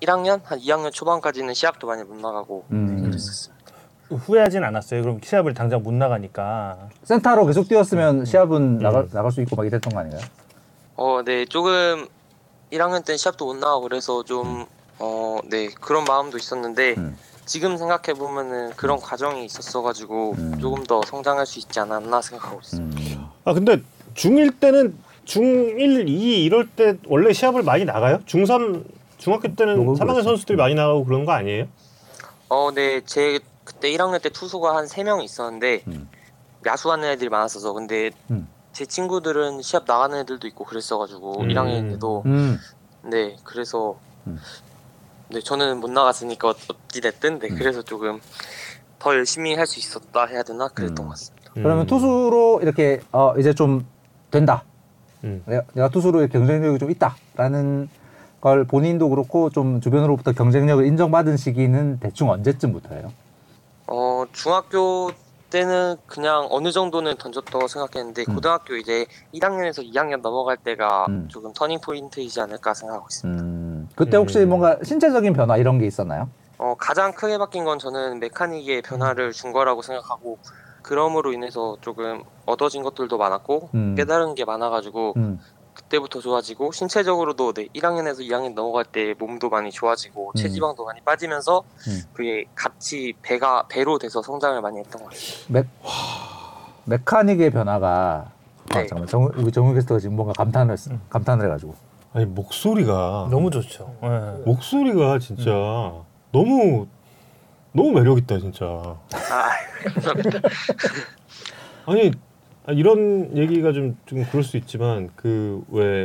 일 학년 한 이 학년 초반까지는 시합도 많이 못 나가고 음. 그랬었어요. 후회하진 않았어요. 그럼 시합을 당장 못 나가니까. 센터로 계속 뛰었으면 시합은 나갈 나갈 수 있고 막 이랬던 거 아닌가요? 어, 네, 조금 일 학년 때는 시합도 못 나가고 그래서 좀 어, 네, 그런 마음도 있었는데 음. 지금 생각해 보면은 그런 과정이 있었어가지고 음. 조금 더 성장할 수 있지 않았나 생각하고 있어요. 음. 아 근데 중일 때는 중일, 이 이럴 때 원래 시합을 많이 나가요? 중삼, 중학교 때는 요거 삼 학년 그렇죠. 선수들이 많이 나가고 그런 거 아니에요? 어, 네, 제 그때 일 학년 때 투수가 한 세 명 있었는데 음. 야수하는 애들이 많았어서 근데 음. 제 친구들은 시합 나가는 애들도 있고 그랬어가지고 음. 일 학년에도 음. 네, 그래서 음. 네, 저는 못 나갔으니까 어찌 됐든 네, 음. 그래서 조금 더 열심히 할 수 있었다 해야 되나 그랬던 음. 것 같습니다. 그러면 음. 투수로 이렇게 어 이제 좀 된다. 음. 내가, 내가 투수로 이렇게 경쟁력이 좀 있다라는 걸 본인도 그렇고 좀 주변으로부터 경쟁력을 인정받은 시기는 대충 언제쯤부터예요? 어, 중학교 때는 그냥 어느 정도는 던졌다고 생각했는데 음. 고등학교 이제 일 학년에서 이 학년 넘어갈 때가 음. 조금 터닝 포인트이지 않을까 생각하고 있습니다. 음, 그때 혹시 음. 뭔가 신체적인 변화 이런 게 있었나요? 어, 가장 크게 바뀐 건 저는 메카닉의 변화를 준 거라고 생각하고 그럼으로 인해서 조금 얻어진 것들도 많았고 음. 깨달은 게 많아가지고 음, 그때부터 좋아지고 신체적으로도 네, 일 학년에서 이 학년 넘어갈 때 몸도 많이 좋아지고 음. 체지방도 많이 빠지면서 음. 그게 같이 배가 배로 돼서 성장을 많이 했던 것 같아요. 메, 메카닉의 변화가 아, 네. 잠깐만 정, 우리 정우 캐스터가 지금 뭔가 감탄을 했어. 감탄을 해가지고 아니 목소리가 너무 좋죠. 네. 목소리가 진짜 너무 너무 매력 있다 진짜. 아, 감사합니다. 아니 아, 이런 얘기가 좀, 좀 그럴 수 있지만 그 왜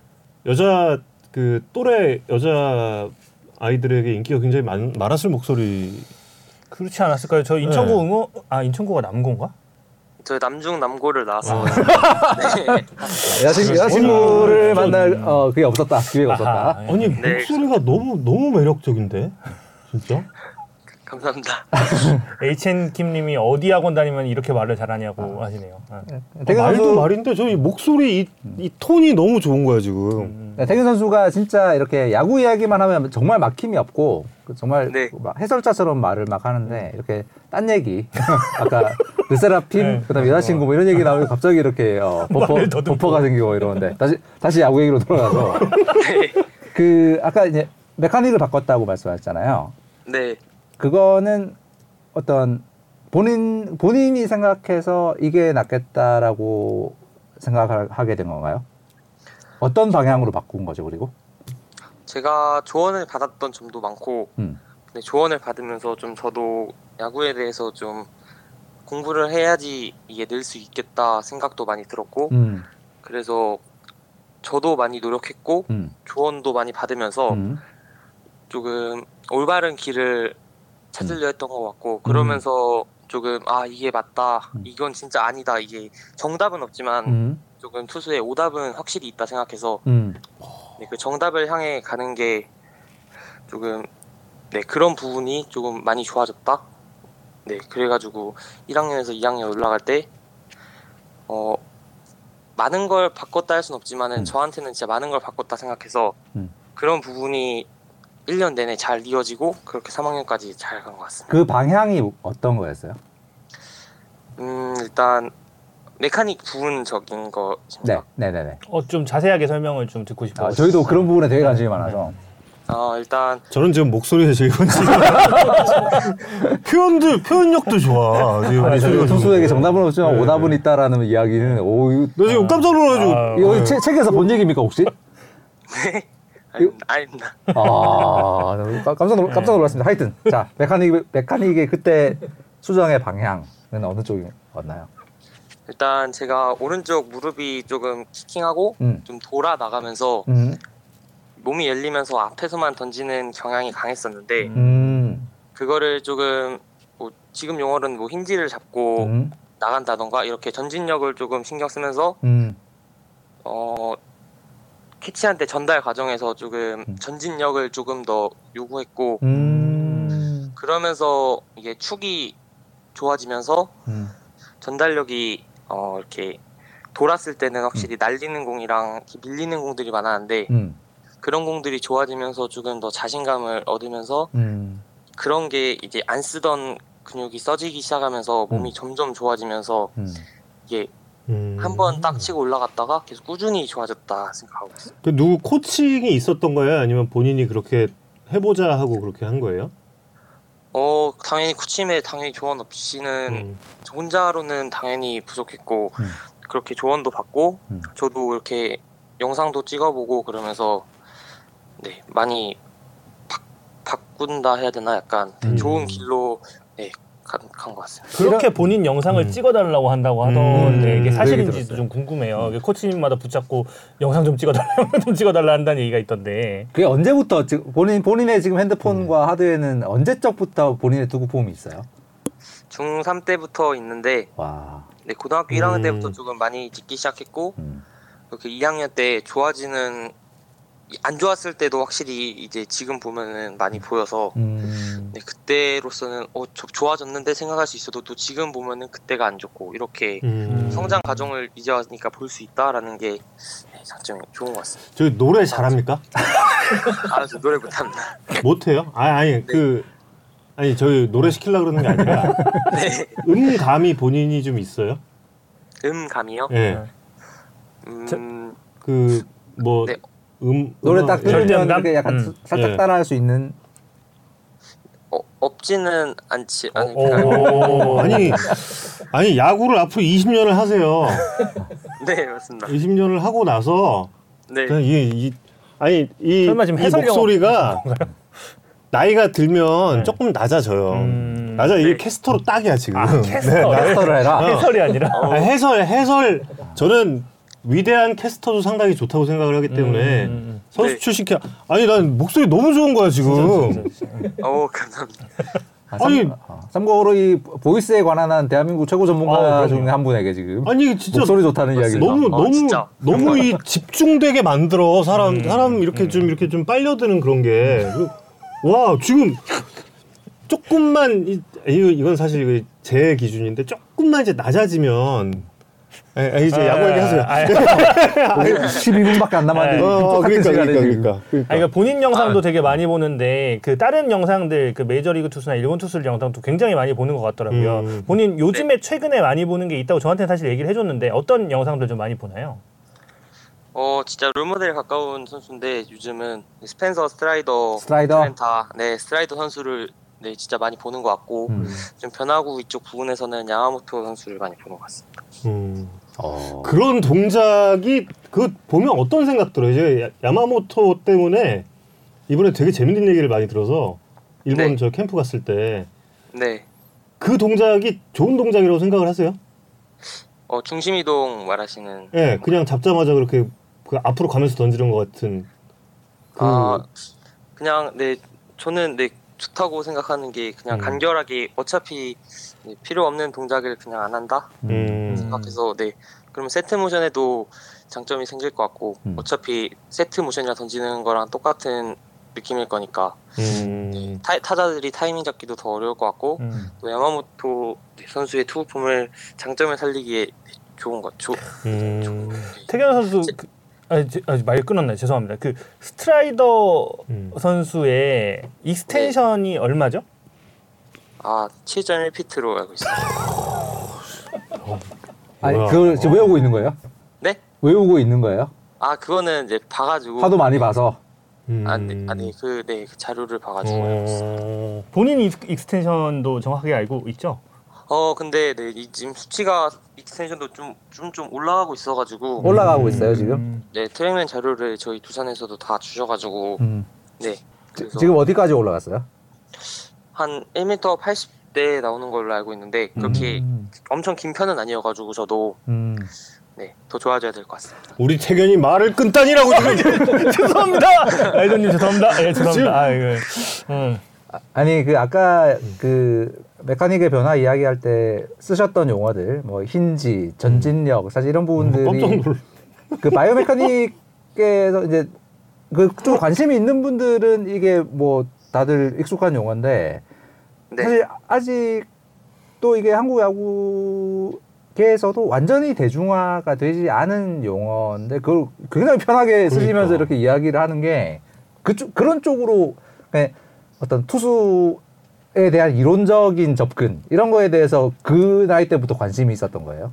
여자 그 또래 여자 아이들에게 인기가 굉장히 많, 많았을 목소리. 그렇지 않았을까요? 저 인천고 네. 응원 아 인천고가 남고인가? 저 남중 남고를 나왔어요. 어. 네. 여자친, 여자친구를 만날 어, 그게 없었다 기회가 없었다. 아하, 예. 아니 네. 목소리가 너무 너무 매력적인데 진짜. 감사합니다. 에이치엔 킴님이 어디 학원 다니면 이렇게 말을 잘하냐고 하시네요. 네. 태균 아, 말도 선수 말인데 저이 목소리 이, 이 톤이 너무 좋은 거야 지금. 음. 네, 태균 선수가 진짜 이렇게 야구 이야기만 하면 정말 막힘이 없고 그 정말 네. 막 해설자처럼 말을 막 하는데 이렇게 딴 얘기 아까 르세라핌 네. 그다음 여자친구 뭐 이런 얘기 나오면 갑자기 이렇게 어, 버퍼 말을 더듬고. 버퍼가 생기고 이러는데 다시 다시 야구 얘기로 돌아가서 네. 그 아까 이제 메카닉을 바꿨다고 말씀하셨잖아요. 네. 그거는 어떤 본인 본인이 생각해서 이게 낫겠다라고 생각하게 된 건가요? 어떤 방향으로 바꾼 거죠, 그리고? 제가 조언을 받았던 점도 많고 음. 네, 조언을 받으면서 좀 저도 야구에 대해서 좀 공부를 해야지 이게 늘 수 있겠다 생각도 많이 들었고 음. 그래서 저도 많이 노력했고 음. 조언도 많이 받으면서 음. 조금 올바른 길을 찾으려 했던 것 같고 그러면서 조금 아 이게 맞다 음. 이건 진짜 아니다 이게 정답은 없지만 음. 조금 투수의 오답은 확실히 있다 생각해서 음. 네, 그 정답을 향해 가는 게 조금 네 그런 부분이 조금 많이 좋아졌다. 네 그래가지고 일 학년에서 이 학년 올라갈 때 어 많은 걸 바꿨다 할 순 없지만은 음. 저한테는 진짜 많은 걸 바꿨다 생각해서 음. 그런 부분이 일 년 내내 잘 이어지고 그렇게 삼 학년까지 잘 간 것 같습니다. 그 방향이 어떤 거였어요? 음 일단 메카닉 부분적인 거 네, 네, 네, 네. 어, 좀 자세하게 설명을 좀 듣고 싶어요. 아, 저희도 그런 부분에 되게 관심이 많아서. 아 일단 저는 지금 목소리에 제일 관심이 표현도 표현력도 좋아. 지금 아니, 저희 목소리가 투수에게 좋은데. 정답은 없지만 네. 오답은 있다라는 이야기는 오, 이거, 너 지금 깜짝 놀라가지고 아, 이거 책, 책에서 본 얘기입니까 혹시? 네 아니, 아닙니다. 아, 깜- 깜짝 놀, 깜짝 놀랐습니다. 하여튼 자 메카닉 메카닉의 그때 수정의 방향은 어느 쪽이었나요? 일단 제가 오른쪽 무릎이 조금 키킹하고 음. 좀 돌아 나가면서 음. 몸이 열리면서 앞에서만 던지는 경향이 강했었는데 음. 그거를 조금 뭐 지금 용어로는 뭐 힌지를 잡고 음. 나간다던가 이렇게 전진력을 조금 신경 쓰면서 음. 어 캐치한테 전달 과정에서 조금 음. 전진력을 조금 더 요구했고 음. 그러면서 이게 축이 좋아지면서 음. 전달력이 어 이렇게 돌았을 때는 확실히 날리는 공이랑 이렇게 밀리는 공들이 많았는데 음. 그런 공들이 좋아지면서 조금 더 자신감을 얻으면서 음. 그런 게 이제 안 쓰던 근육이 써지기 시작하면서 몸이 음. 점점 좋아지면서 음. 이게 음. 한 번 딱 치고 올라갔다가 계속 꾸준히 좋아졌다 생각하고 있어요. 그 누구 코칭이 있었던 거예요? 아니면 본인이 그렇게 해보자 하고 그렇게 한 거예요? 어 당연히 코치의 당연히 조언 없이는 음. 저 혼자로는 당연히 부족했고 음. 그렇게 조언도 받고 음. 저도 이렇게 영상도 찍어보고 그러면서 네 많이 바, 바꾼다 해야 되나 약간 음. 좋은 길로 네, 간 것 같습니다. 그렇게 본인 영상을 음. 찍어달라고 한다고 하던데 음. 이게 그 사실인지도 얘기 좀 궁금해요. 이게 코치님마다 붙잡고 영상 좀 찍어달라, 영상 좀 찍어달라 한다는 얘기가 있던데. 그게 언제부터 지금 본인 본인의 지금 핸드폰과 하드웨어는 언제적부터 본인의 두고 폼이 있어요? 중삼 때부터 있는데 와. 네, 고등학교 음. 일 학년 때부터 조금 많이 찍기 시작했고 음. 이렇게 이 학년 때 좋아지는 안 좋았을 때도 확실히 이제 지금 보면은 많이 보여서 음. 네, 그때로서는 어, 저, 좋아졌는데 생각할 수 있어도 또 지금 보면은 그때가 안 좋고 이렇게 음. 성장 과정을 이제 와니까 볼 수 있다라는 게 네, 장점이 좋은 것 같습니다. 저기 노래 잘합니까? 아, 저 노래 못합니다. 못해요? 아 아니 그 아니 저희 노래 시키려고 그러는 게 아니라 네, 음감이 본인이 좀 있어요? 음감이요? 예. 음, 그 뭐 네. 음 노래 음악- 딱 들으면 절대음감? 이렇게 약간 음. 살짝 예. 따라할 수 있는. 어, 없지는 않지 어, 않을까요? 오, 아니 아니 야구를 앞으로 이십 년을 하세요. 네, 맞습니다. 이십 년을 하고 나서 네, 그냥 이, 이 아니 이, 설마 지금 이 해설 영어 목소리가 나이가 들면 네. 조금 낮아져요. 음. 낮아 이게 네. 캐스터로 딱이야 지금. 아, 캐스터. 마스터를 해라. 해설이 아니라. 아, 해설 해설 저는 위대한 캐스터도 상당히 좋다고 생각을 하기 때문에 음. 선수 네. 출신 캐 아니 난 목소리 너무 좋은 거야 지금. 어, 감사합니다. 아, 아니- 참, 어, 참고로 이 보이스에 관한 한 대한민국 최고 전문가 아, 중에 그럼요. 한 분에게 지금 아니 진짜 목소리 좋다는 이야기를 너무 아, 너무 진짜. 너무 이 집중되게 만들어 사람 음, 사람 이렇게 좀 이렇게 좀 빨려드는 그런 게 와 지금 조금만 이, 이거 이건 사실 제 기준인데 조금만 이제 낮아지면 에, 에, 이제 야구 얘기하세요. 아, 아, 십이 분밖에 안 남았는데 네. 똑같은 그러니까 시간에 그러니까 지금. 그러니까. 그러니까. 아니, 그러니까 본인 영상도 되게 많이 보는데 그 다른 영상들 그 메이저리그 투수나 일본 투수들 영상도 굉장히 많이 보는 것 같더라고요. 음. 본인 요즘에 최근에 많이 보는 게 있다고 저한테 사실 얘기를 해줬는데 어떤 영상들 좀 많이 보나요? 어, 진짜 롤모델에 가까운 선수인데 요즘은 스펜서 스트라이더, 스트라이더? 트렌타, 네, 스트라이더 선수를 네, 진짜 많이 보는 것 같고 음. 좀 변화구 이쪽 부분에서는 야마모토 선수를 많이 보는 것 같습니다. 음. 어. 그런 동작이 그 보면 어떤 생각 들어요? 이제 야- 야마모토 때문에 이번에 되게 재밌는 얘기를 많이 들어서 일본 네. 저 캠프 갔을 때 그 네, 동작이 좋은 동작이라고 생각을 하세요? 어, 중심 이동 말하시는 예, 네, 그냥 잡자마자 그렇게 그 앞으로 가면서 던지는 것 같은. 그, 아, 그냥 네, 저는 네 좋다고 생각하는 게 그냥 음. 간결하게 어차피 네, 필요 없는 동작을 그냥 안 한다 음. 생각해서 네, 그러면 세트 모션에도 장점이 생길 것 같고 음. 어차피 세트 모션이랑 던지는 거랑 똑같은 느낌일 거니까 음. 타, 타자들이 타이밍 잡기도 더 어려울 것 같고 음. 또 야마모토 선수의 투구폼을 장점을 살리기에 좋은 것 조, 음. 태경 선수 그, 아니, 제- 아니, 말 끊었나요? 죄송합니다. 그 스트라이더 음. 선수의 익스텐션이 얼마죠? 아, 칠 점 일 피트로 알고 있어요. 아니 뭐야. 그걸 지금 외우고 있는 거예요? 네? 외우고 있는 거예요? 아, 그거는 이제 봐가지고 하도 많이 봐서. 음. 아니, 아니 그, 네, 그 자료를 봐가지고 알고 있어요. 어. 본인 익스, 익스텐션도 정확하게 알고 있죠? 어, 근데 네, 이 지금 수치가 익스텐션도 좀 좀 좀 올라가고 있어가지고 올라가고 있어요 지금. 음. 네, 트랙맨 자료를 저희 두산에서도 다 주셔가지고 음. 네, 지- 그래서 지금 어디까지 올라갔어요? 한 일 미터 팔십 대 나오는 걸로 알고 있는데 그렇게 음. 엄청 긴 편은 아니어가지고 저도 음. 네, 더 좋아져야 될 것 같습니다. 우리 태견이 말을 끊다니라고 지금. 죄송합니다. 아이돌님 죄송합니다. 예, 죄송합니다. 아, 이거. 음. 아, 아니 그 아까 그 메카닉의 변화 이야기할 때 쓰셨던 용어들 뭐 힌지, 전진력 사실 이런 부분들이 깜짝 놀. 그 바이오메카닉에서 이제 그 좀 관심이 있는 분들은 이게 뭐 다들 익숙한 용어인데 네, 사실 아직 또 이게 한국 야구 업계에서도 완전히 대중화가 되지 않은 용어인데 그걸 굉장히 편하게 쓰시면서 그러니까. 이렇게 이야기를 하는 게 그쪽 그런 쪽으로 그냥 어떤 투수에 대한 이론적인 접근 이런 거에 대해서 그 나이 때부터 관심이 있었던 거예요.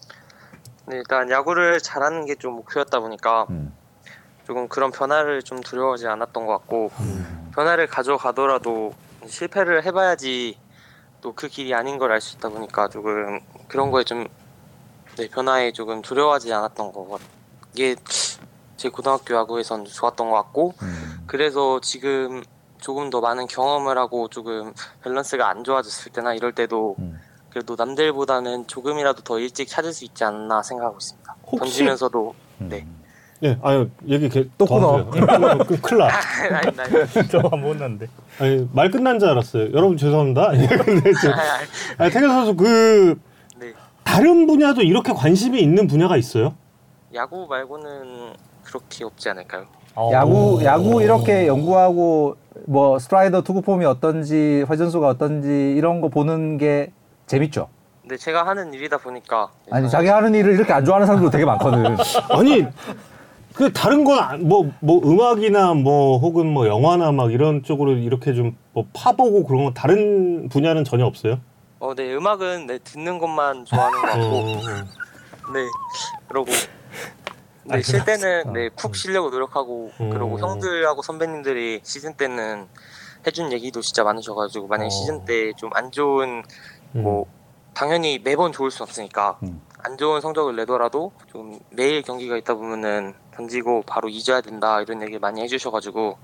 네, 일단 야구를 잘하는 게 좀 목표였다 보니까 음. 조금 그런 변화를 좀 두려워하지 않았던 것 같고 음. 변화를 가져가더라도 실패를 해봐야지 또 그 길이 아닌 걸 알 수 있다 보니까 조금 그런 거에 좀 네, 변화에 조금 두려워하지 않았던 거 이게 제 고등학교 야구에선 좋았던 것 같고 음. 그래서 지금 조금 더 많은 경험을 하고 조금 밸런스가 안 좋아졌을 때나 이럴 때도 음. 그래도 남들보다는 조금이라도 더 일찍 찾을 수 있지 않나 생각하고 있습니다. 혹시- 던지면서도 음. 네. 예, 아유 얘기 개, 또 더 끊어. 하세요. 그 큰일 나. 아니, 아니, 저안 못났는데. 아니 말 끝난 줄 알았어요. 여러분 죄송합니다. 아니, 근데 저, 아니, 아니, 아니, 태균 선수 그 네. 다른 분야도 이렇게 관심이 있는 분야가 있어요? 야구 말고는 그렇게 없지 않을까요? 어. 야구 야구 이렇게 연구하고 뭐 스트라이더 투구 폼이 어떤지 회전수가 어떤지 이런 거 보는 게 재밌죠. 근데 제가 하는 일이다 보니까 아니 자기 하는 일을 이렇게 안 좋아하는 사람도 되게 많거든. 아니 그 다른 건 뭐 뭐 음악이나 뭐 혹은 뭐 영화나 막 이런 쪽으로 이렇게 좀 뭐 파보고 그런 거 다른 분야는 전혀 없어요? 어, 네 음악은 네 듣는 것만 좋아하는 것 같고 어, 네 그러고 네 아니, 쉴 때는 어. 네 푹 쉬려고 노력하고 음. 그러고 형들하고 선배님들이 시즌 때는 해준 얘기도 진짜 많으셔가지고 만약에 어. 시즌 때 좀 안 좋은 뭐 당연히 매번 좋을 순 없으니까 음. 안 좋은 성적을 내더라도 좀 매일 경기가 있다 보면은 던지고 바로 잊어야 된다 이런 얘기 많이 해주셔가지고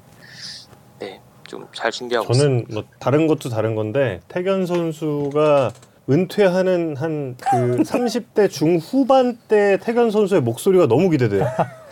네 좀 잘 준비하고 있습니다. 저는 뭐 다른 것도 다른 건데 태견 선수가 은퇴하는 한 그 삼십 대 중후반 때 태견 선수의 목소리가 너무 기대돼요.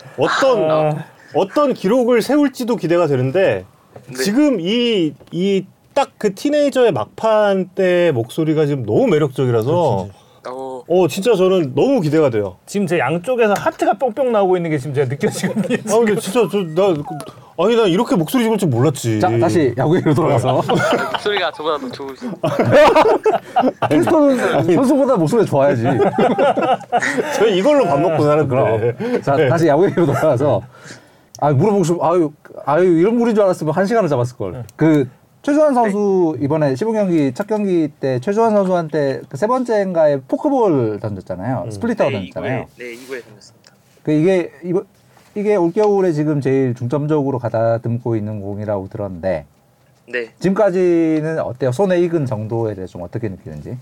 어떤 아. 어떤 기록을 세울지도 기대가 되는데 네. 지금 이 이 딱 그 티네이저의 막판 때 목소리가 지금 너무 매력적이라서 어, 어 진짜 저는 너무 기대가 돼요. 지금 제 양쪽에서 하트가 뿅뿅 나오고 있는 게 지금 제가 느껴지거든요. 아 근데 진짜 저나 아니 나 이렇게 목소리 좋을 줄 몰랐지. 자 다시 야구 얘기로 돌아가서 목소리가 저보다 더 좋으신 캐스터는 선수보다 목소리가 좋아야지. 저 이걸로 밥 먹고 사는데. 그럼 자 다시 야구 얘기로 돌아가서 아 물어보고 싶 아유 아유 이런 물인 줄 알았으면 한 시간을 잡았을 걸. 그 최주환 선수 이번에 시범 경기 첫 경기 때 최주환 선수한테 그 세 번째인가에 포크볼 던졌잖아요. 음. 스플리터 네, 던졌잖아요. 이구에, 네 이구에 던졌습니다. 그 이게 이번 이게 올 겨울에 지금 제일 중점적으로 가다듬고 있는 공이라고 들었는데 네. 지금까지는 어때요? 손에 익은 정도에 대해서 좀 어떻게 느끼는지?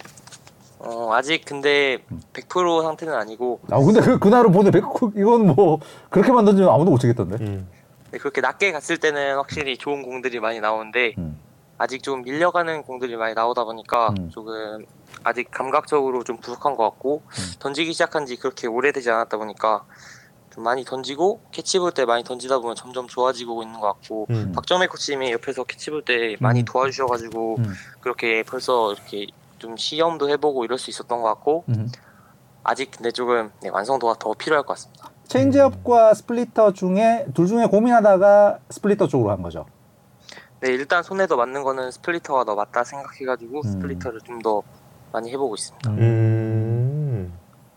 어 아직 근데 백 퍼센트 상태는 아니고 아 근데 그 그날은 보내 백호 이건 뭐 그렇게만 던지면 아무도 못 치겠던데. 음. 네, 그렇게 낮게 갔을 때는 확실히 좋은 공들이 많이 나오는데 음. 아직 좀 밀려가는 공들이 많이 나오다 보니까 음. 조금 아직 감각적으로 좀 부족한 것 같고 음. 던지기 시작한 지 그렇게 오래되지 않았다 보니까 좀 많이 던지고 캐치 볼 때 많이 던지다 보면 점점 좋아지고 있는 것 같고 음. 박정혜 코치님이 옆에서 캐치 볼 때 많이 음. 도와주셔가지고 음. 그렇게 벌써 이렇게 좀 시험도 해보고 이럴 수 있었던 것 같고 음. 아직 근데 조금 네, 완성도가 더 필요할 것 같습니다. 체인지업과 스플리터 중에 둘 중에 고민하다가 스플리터 쪽으로 한 거죠. 네 일단 손에 더 맞는 거는 스플리터가 더 맞다 생각해가지고 음. 스플리터를 좀 더 많이 해보고 있습니다. 음.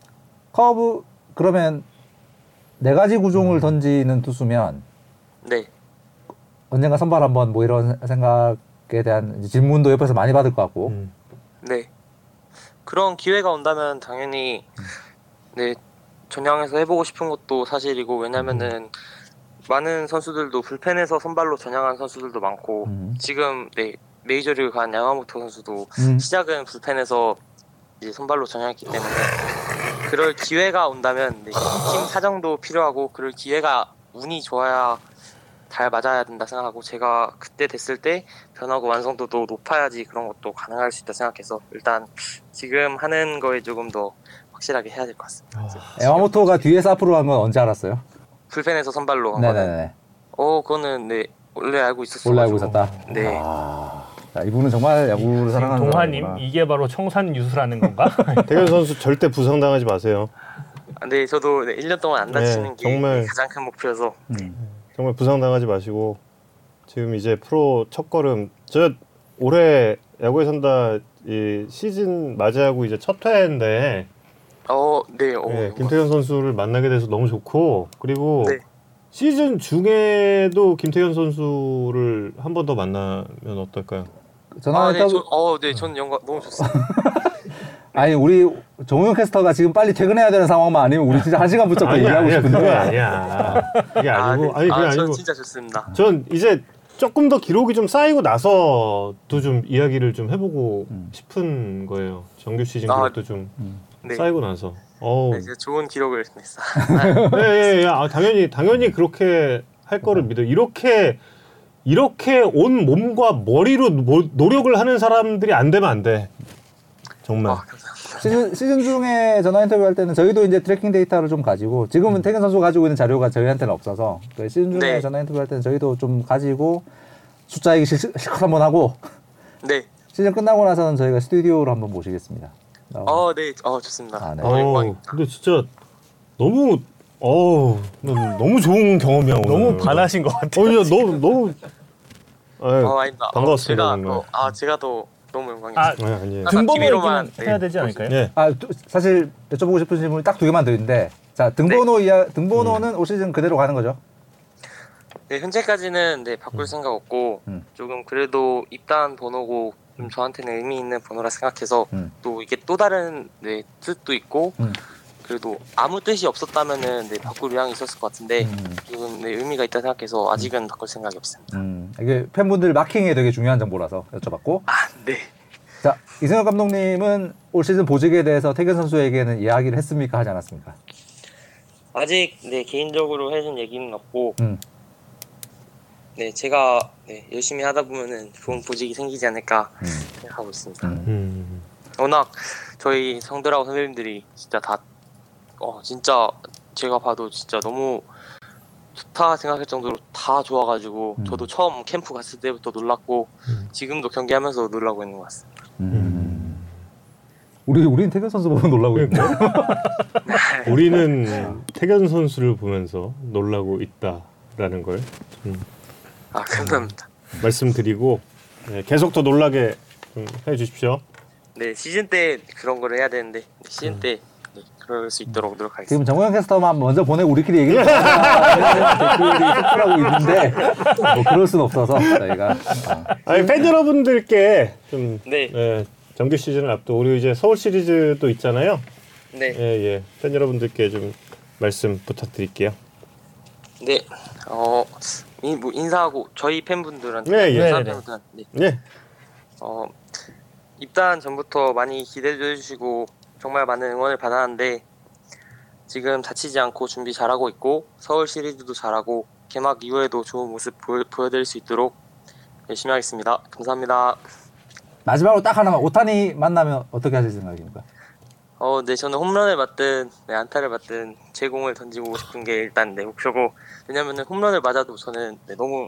커브 그러면 네 가지 구종을 던지는 투수면 네. 언젠가 선발 한번 뭐 이런 생각에 대한 이제 질문도 옆에서 많이 받을 것 같고. 음. 네. 그런 기회가 온다면 당연히 네 전향해서 해보고 싶은 것도 사실이고 왜냐면은 많은 선수들도 불펜에서 선발로 전향한 선수들도 많고 음. 지금 네 메이저리그 간 야마모토 선수도 음. 시작은 불펜에서 이제 선발로 전향했기 때문에 그럴 기회가 온다면 네, 팀 사정도 필요하고 그럴 기회가 운이 좋아야 잘 맞아야 된다 생각하고 제가 그때 됐을 때 변하고 완성도도 높아야지 그런 것도 가능할 수 있다 생각해서 일단 지금 하는 거에 조금 더 확실하게 해야 될 것 같습니다. 야마모토가 뒤에서 앞으로 간 건 언제 알았어요? 불펜에서 선발로 한 거는 네네네. 어 그거는 네 원래 알고 있었어요. 원래 알고 있었다. 네. 아, 자, 이분은 정말 야구를 사랑하는 동화님 사람이구나. 이게 바로 청산 유수라는 건가? 태견 선수 절대 부상당하지 마세요. 아, 네 저도 네, 일 년 동안 안 네, 다치는 게 정말. 가장 큰 목표여서 음. 정말 부상당하지 마시고 지금 이제 프로 첫걸음 저 올해 야구에 산다 이 시즌 맞이하고 이제 첫 회인데 어, 네. 어, 네, 김태현 선수를 만나게 돼서 너무 좋고 그리고 네. 시즌 중에도 김태현 선수를 한 번 더 만나면 어떨까요? 전화 아, 네, 인터뷰. 저, 어, 네, 저는 영광 너무 좋습니다. 아니 우리 정우영 캐스터가 지금 빨리 퇴근해야 되는 상황만 아니면 우리 진짜 한 시간 붙잡고 아니야, 얘기하고 아니야, 싶은데. 그건 아니야. 그게 아, 아니고 네. 아니 그게 아, 아니고 저는 진짜 좋습니다. 전 이제 조금 더 기록이 좀 쌓이고 나서도 좀 이야기를 좀 해보고 음. 싶은 거예요. 정규 시즌 아, 기록도 좀 네. 쌓이고 나서. 어우. 네, 제가 좋은 기록을 냈어요. 예, 예, 예. 아, 당연히 당연히 그렇게 할 거를 믿어. 이렇게 이렇게 온 몸과 머리로 모, 노력을 하는 사람들이 안 되면 안 돼. 정말. 아, 감사합니다. 시즌, 시즌 중에 전화 인터뷰 할 때는 저희도 이제 트래킹 데이터를 좀 가지고 지금은 태균 선수 가지고 있는 자료가 저희한테는 없어서 그 시즌 중에 네. 전화 인터뷰 할 때는 저희도 좀 가지고 숫자 얘기 실- 실컷 한번 하고 네. 시즌 끝나고 나서는 저희가 스튜디오로 한번 모시겠습니다. 어. 어, 네. 어, 좋습니다. 아, 네. 어, 어, 영광입니다. 근데 진짜 너무 어우 너무, 너무 좋은 경험이야. 오늘. 너무 반하신 것 같아요. 어, 진짜 너무 너무. 아유, 어, 아닙니다. 반가웠습니다, 어, 제가 정말. 또, 아, 제가 또 너무 아, 영광입니다. 아니, 아니에요. 아, 등번호 기미로만, 얘기는 네. 해야 되지 않을까요? 예. 아, 또 사실 여쭤보고 싶은 질문이 딱 두 개만 더 있는데 자 등번호 이야 등번호는 올 시즌 그대로 가는 거죠? 네, 현재까지는 네, 바꿀 생각 없고 음. 조금 그래도 입단 번호고 좀 저한테는 의미 있는 번호라 생각해서 음. 또 이게 또 다른 네, 뜻도 있고 음. 그래도 아무 뜻이 없었다면은 네, 바꿀 의향이 있었을 것 같은데 음. 조금 네, 의미가 있다 생각해서 아직은 바꿀 생각이 없습니다. 음, 이게 팬분들 마킹에 되게 중요한 정보라서 여쭤봤고 아, 네. 자 이승엽 감독님은 올 시즌 보직에 대해서 태균 선수에게는 이야기를 했습니까 하지 않았습니까? 아직 네, 개인적으로 해준 얘기는 없고 음. 네, 제가 네, 열심히 하다 보면은 좋은 보직이 생기지 않을까 음. 생각하고 있습니다. 음. 음. 워낙 저희 성들하고 선배님들이 진짜 다 어, 진짜 제가 봐도 진짜 너무 좋다 생각할 정도로 다 좋아가지고 음. 저도 처음 캠프 갔을 때부터 놀랐고 음. 지금도 경기하면서 놀라고 있는 것 같습니다. 음. 우리 우리는 태균 선수 보고 놀라고 있는데. 우리는 태견 선수를 보면서 놀라고 있다라는 걸 좀 아, 감사합니다. 말씀드리고 네, 계속 더 놀라게 좀 해주십시오. 네, 시즌 때 그런 걸 해야 되는데 시즌 때 네, 그럴 수 있도록 노력하겠습니다. 지금 정우영 캐스터만 먼저 보내고 우리끼리 얘기를 하는 댓글이 섞으라고 있는데 뭐 그럴 순 없어서 저희가 어. 아니 팬 여러분들께 좀 네, 네, 정규 시즌을 앞두고 우리 이제 서울 시리즈도 있잖아요. 네, 예, 예. 팬 여러분들께 좀 말씀 부탁드릴게요. 네. 어, 이, 뭐 인사하고 저희 팬분들한테, 네, 예. 인사 네, 네. 팬분들한테 네. 네. 어, 입단 전부터 많이 기대해 주시고 정말 많은 응원을 받았는데 지금 다치지 않고 준비 잘하고 있고 서울 시리즈도 잘하고 개막 이후에도 좋은 모습 보여, 보여드릴 수 있도록 열심히 하겠습니다. 감사합니다. 마지막으로 딱 하나만 오타니 만나면 어떻게 하실 생각입니까? 어, 네, 저는 홈런을 맞든 네, 안타를 맞든 제 공을 던지고 싶은 게 일단 내 목표고 왜냐면은 홈런을 맞아도 저는 네, 너무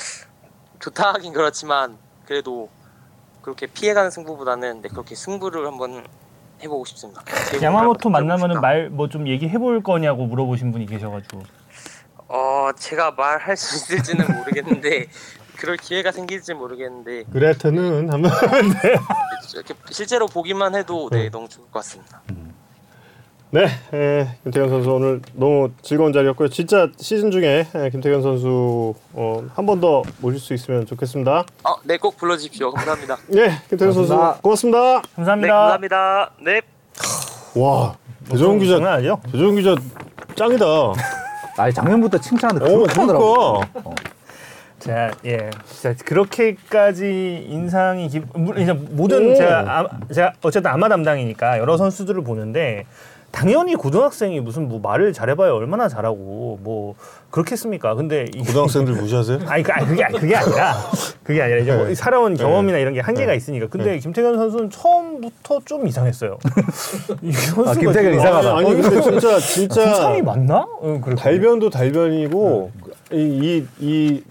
좋다 하긴 그렇지만 그래도 그렇게 피해가는 승부보다는 네, 그렇게 승부를 한번 해보고 싶습니다. 제 공을 야마모토 한번 만나면은 던져보고 말 뭐 좀 얘기해 볼 거냐고 물어보신 분이 계셔가지고. 싶다. 어, 제가 말할 수 있을지는 모르겠는데 그럴 기회가 생길지 모르겠는데 그레트는 한번 이렇게 실제로 보기만 해도 네, 너무 좋을 것 같습니다. 네, 예, 김태현 선수 오늘 너무 즐거운 자리였고요. 진짜 시즌 중에 예, 김태현 선수 어, 한 번 더 모실 수 있으면 좋겠습니다. 어, 네, 꼭 불러주십시오. 감사합니다. 네, 김태현 선수 고맙습니다. 고맙습니다. 네, 감사합니다. 감사합니다. 네. 와, 배정 기자, 장난 아니죠? 배정 기자 짱이다. 어, 아니 작년부터 칭찬하는데 그렇게 하더라고. 그러니까. 어. 자, 예, 진짜 그렇게까지 인상이 깊. 물론 이제 모든 오. 제가 아, 제가 어쨌든 아마 담당이니까 여러 선수들을 보는데 당연히 고등학생이 무슨 뭐 말을 잘해봐야 얼마나 잘하고 뭐 그렇겠습니까? 근데 이 고등학생들 무시하세요? 아니, 그, 아니 그게 아니- 그게 아니라 그게 아니라 이제 뭐 네. 살아온 경험이나 네. 이런 게 한계가 네. 있으니까. 근데 김태균 선수는 처음부터 좀 이상했어요. 이 선수가 아, 김태균 지금- 이상하다. 아니, 아니 근데 진짜 진짜 진창이 맞나? 응, 그렇게. 달변도 달변이고 이, 이, 이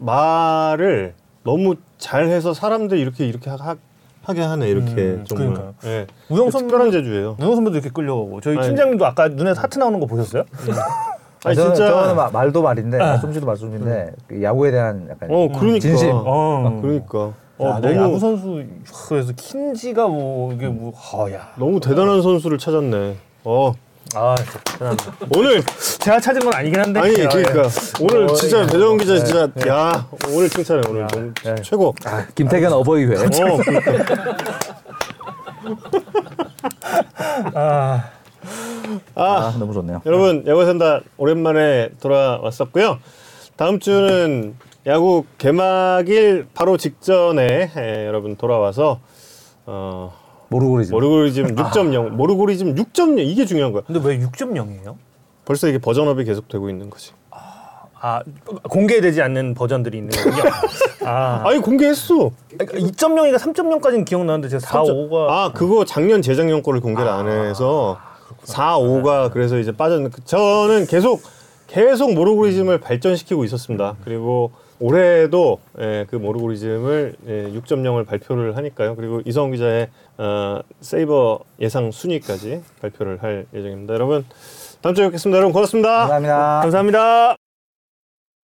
말을 너무 잘해서 사람들 이렇게 이렇게 하, 하게 하네 이렇게 음, 정말. 그러니까요. 예. 우영 선수 특별한 재주예요. 우영 선수도 이렇게 끌려가고 저희 아니. 팀장님도 아까 눈에 하트 나오는 거 보셨어요? 아니 저는, 진짜. 저는 마- 말도 말인데 말솜씨도 말솜씨인데 그 야구에 대한 약간 어 그러니까. 진심. 어, 그러니까. 어, 어, 네, 너무 야구 선수 그래서 킨지가 뭐 이게 뭐 하야. 너무 대단한 선수를 찾았네. 어 아, 대단합니다. 오늘 제가 찾은 건 아니긴 한데. 아니 아, 그러니까 예. 오늘 어, 진짜 예. 배정훈 기자 예. 진짜 예. 야 오늘 칭찬해 오늘 너무 예. 최고. 아, 김태균 어버이회. 어, 그러니까. 아, 아, 아, 너무 좋네요. 여러분 야구에 산다 오랜만에 돌아왔었고요. 다음 주는 야구 개막일 바로 직전에 에, 여러분 돌아와서 어, 모르고리즘. 모르고리즘 육 점 영 모르고리즘 육 점 영 이게 중요한 거야. 근데 왜 육 점 영이에요? 벌써 이게 버전업이 계속되고 있는 거지. 아, 공개되지 않는 버전들이 있는 거군요. 아, 아니 공개했어. 그러니까 이 점 영이가 삼 점 영까지는 기억나는데 제가 사, 오가 아 그거 작년 재작년 거를 공개를 안 해서 사, 오가 그래서 이제 빠졌는. 저는 계속 계속 모르고리즘을 발전시키고 있었습니다. 그리고 올해도 예, 그 모르고리즘을 예, 육 점 영을 발표를 하니까요. 그리고 이성훈 기자의 어, 세이버 예상 순위까지 발표를 할 예정입니다. 여러분 다음 주에 뵙겠습니다. 여러분 고맙습니다. 감사합니다. 감사합니다.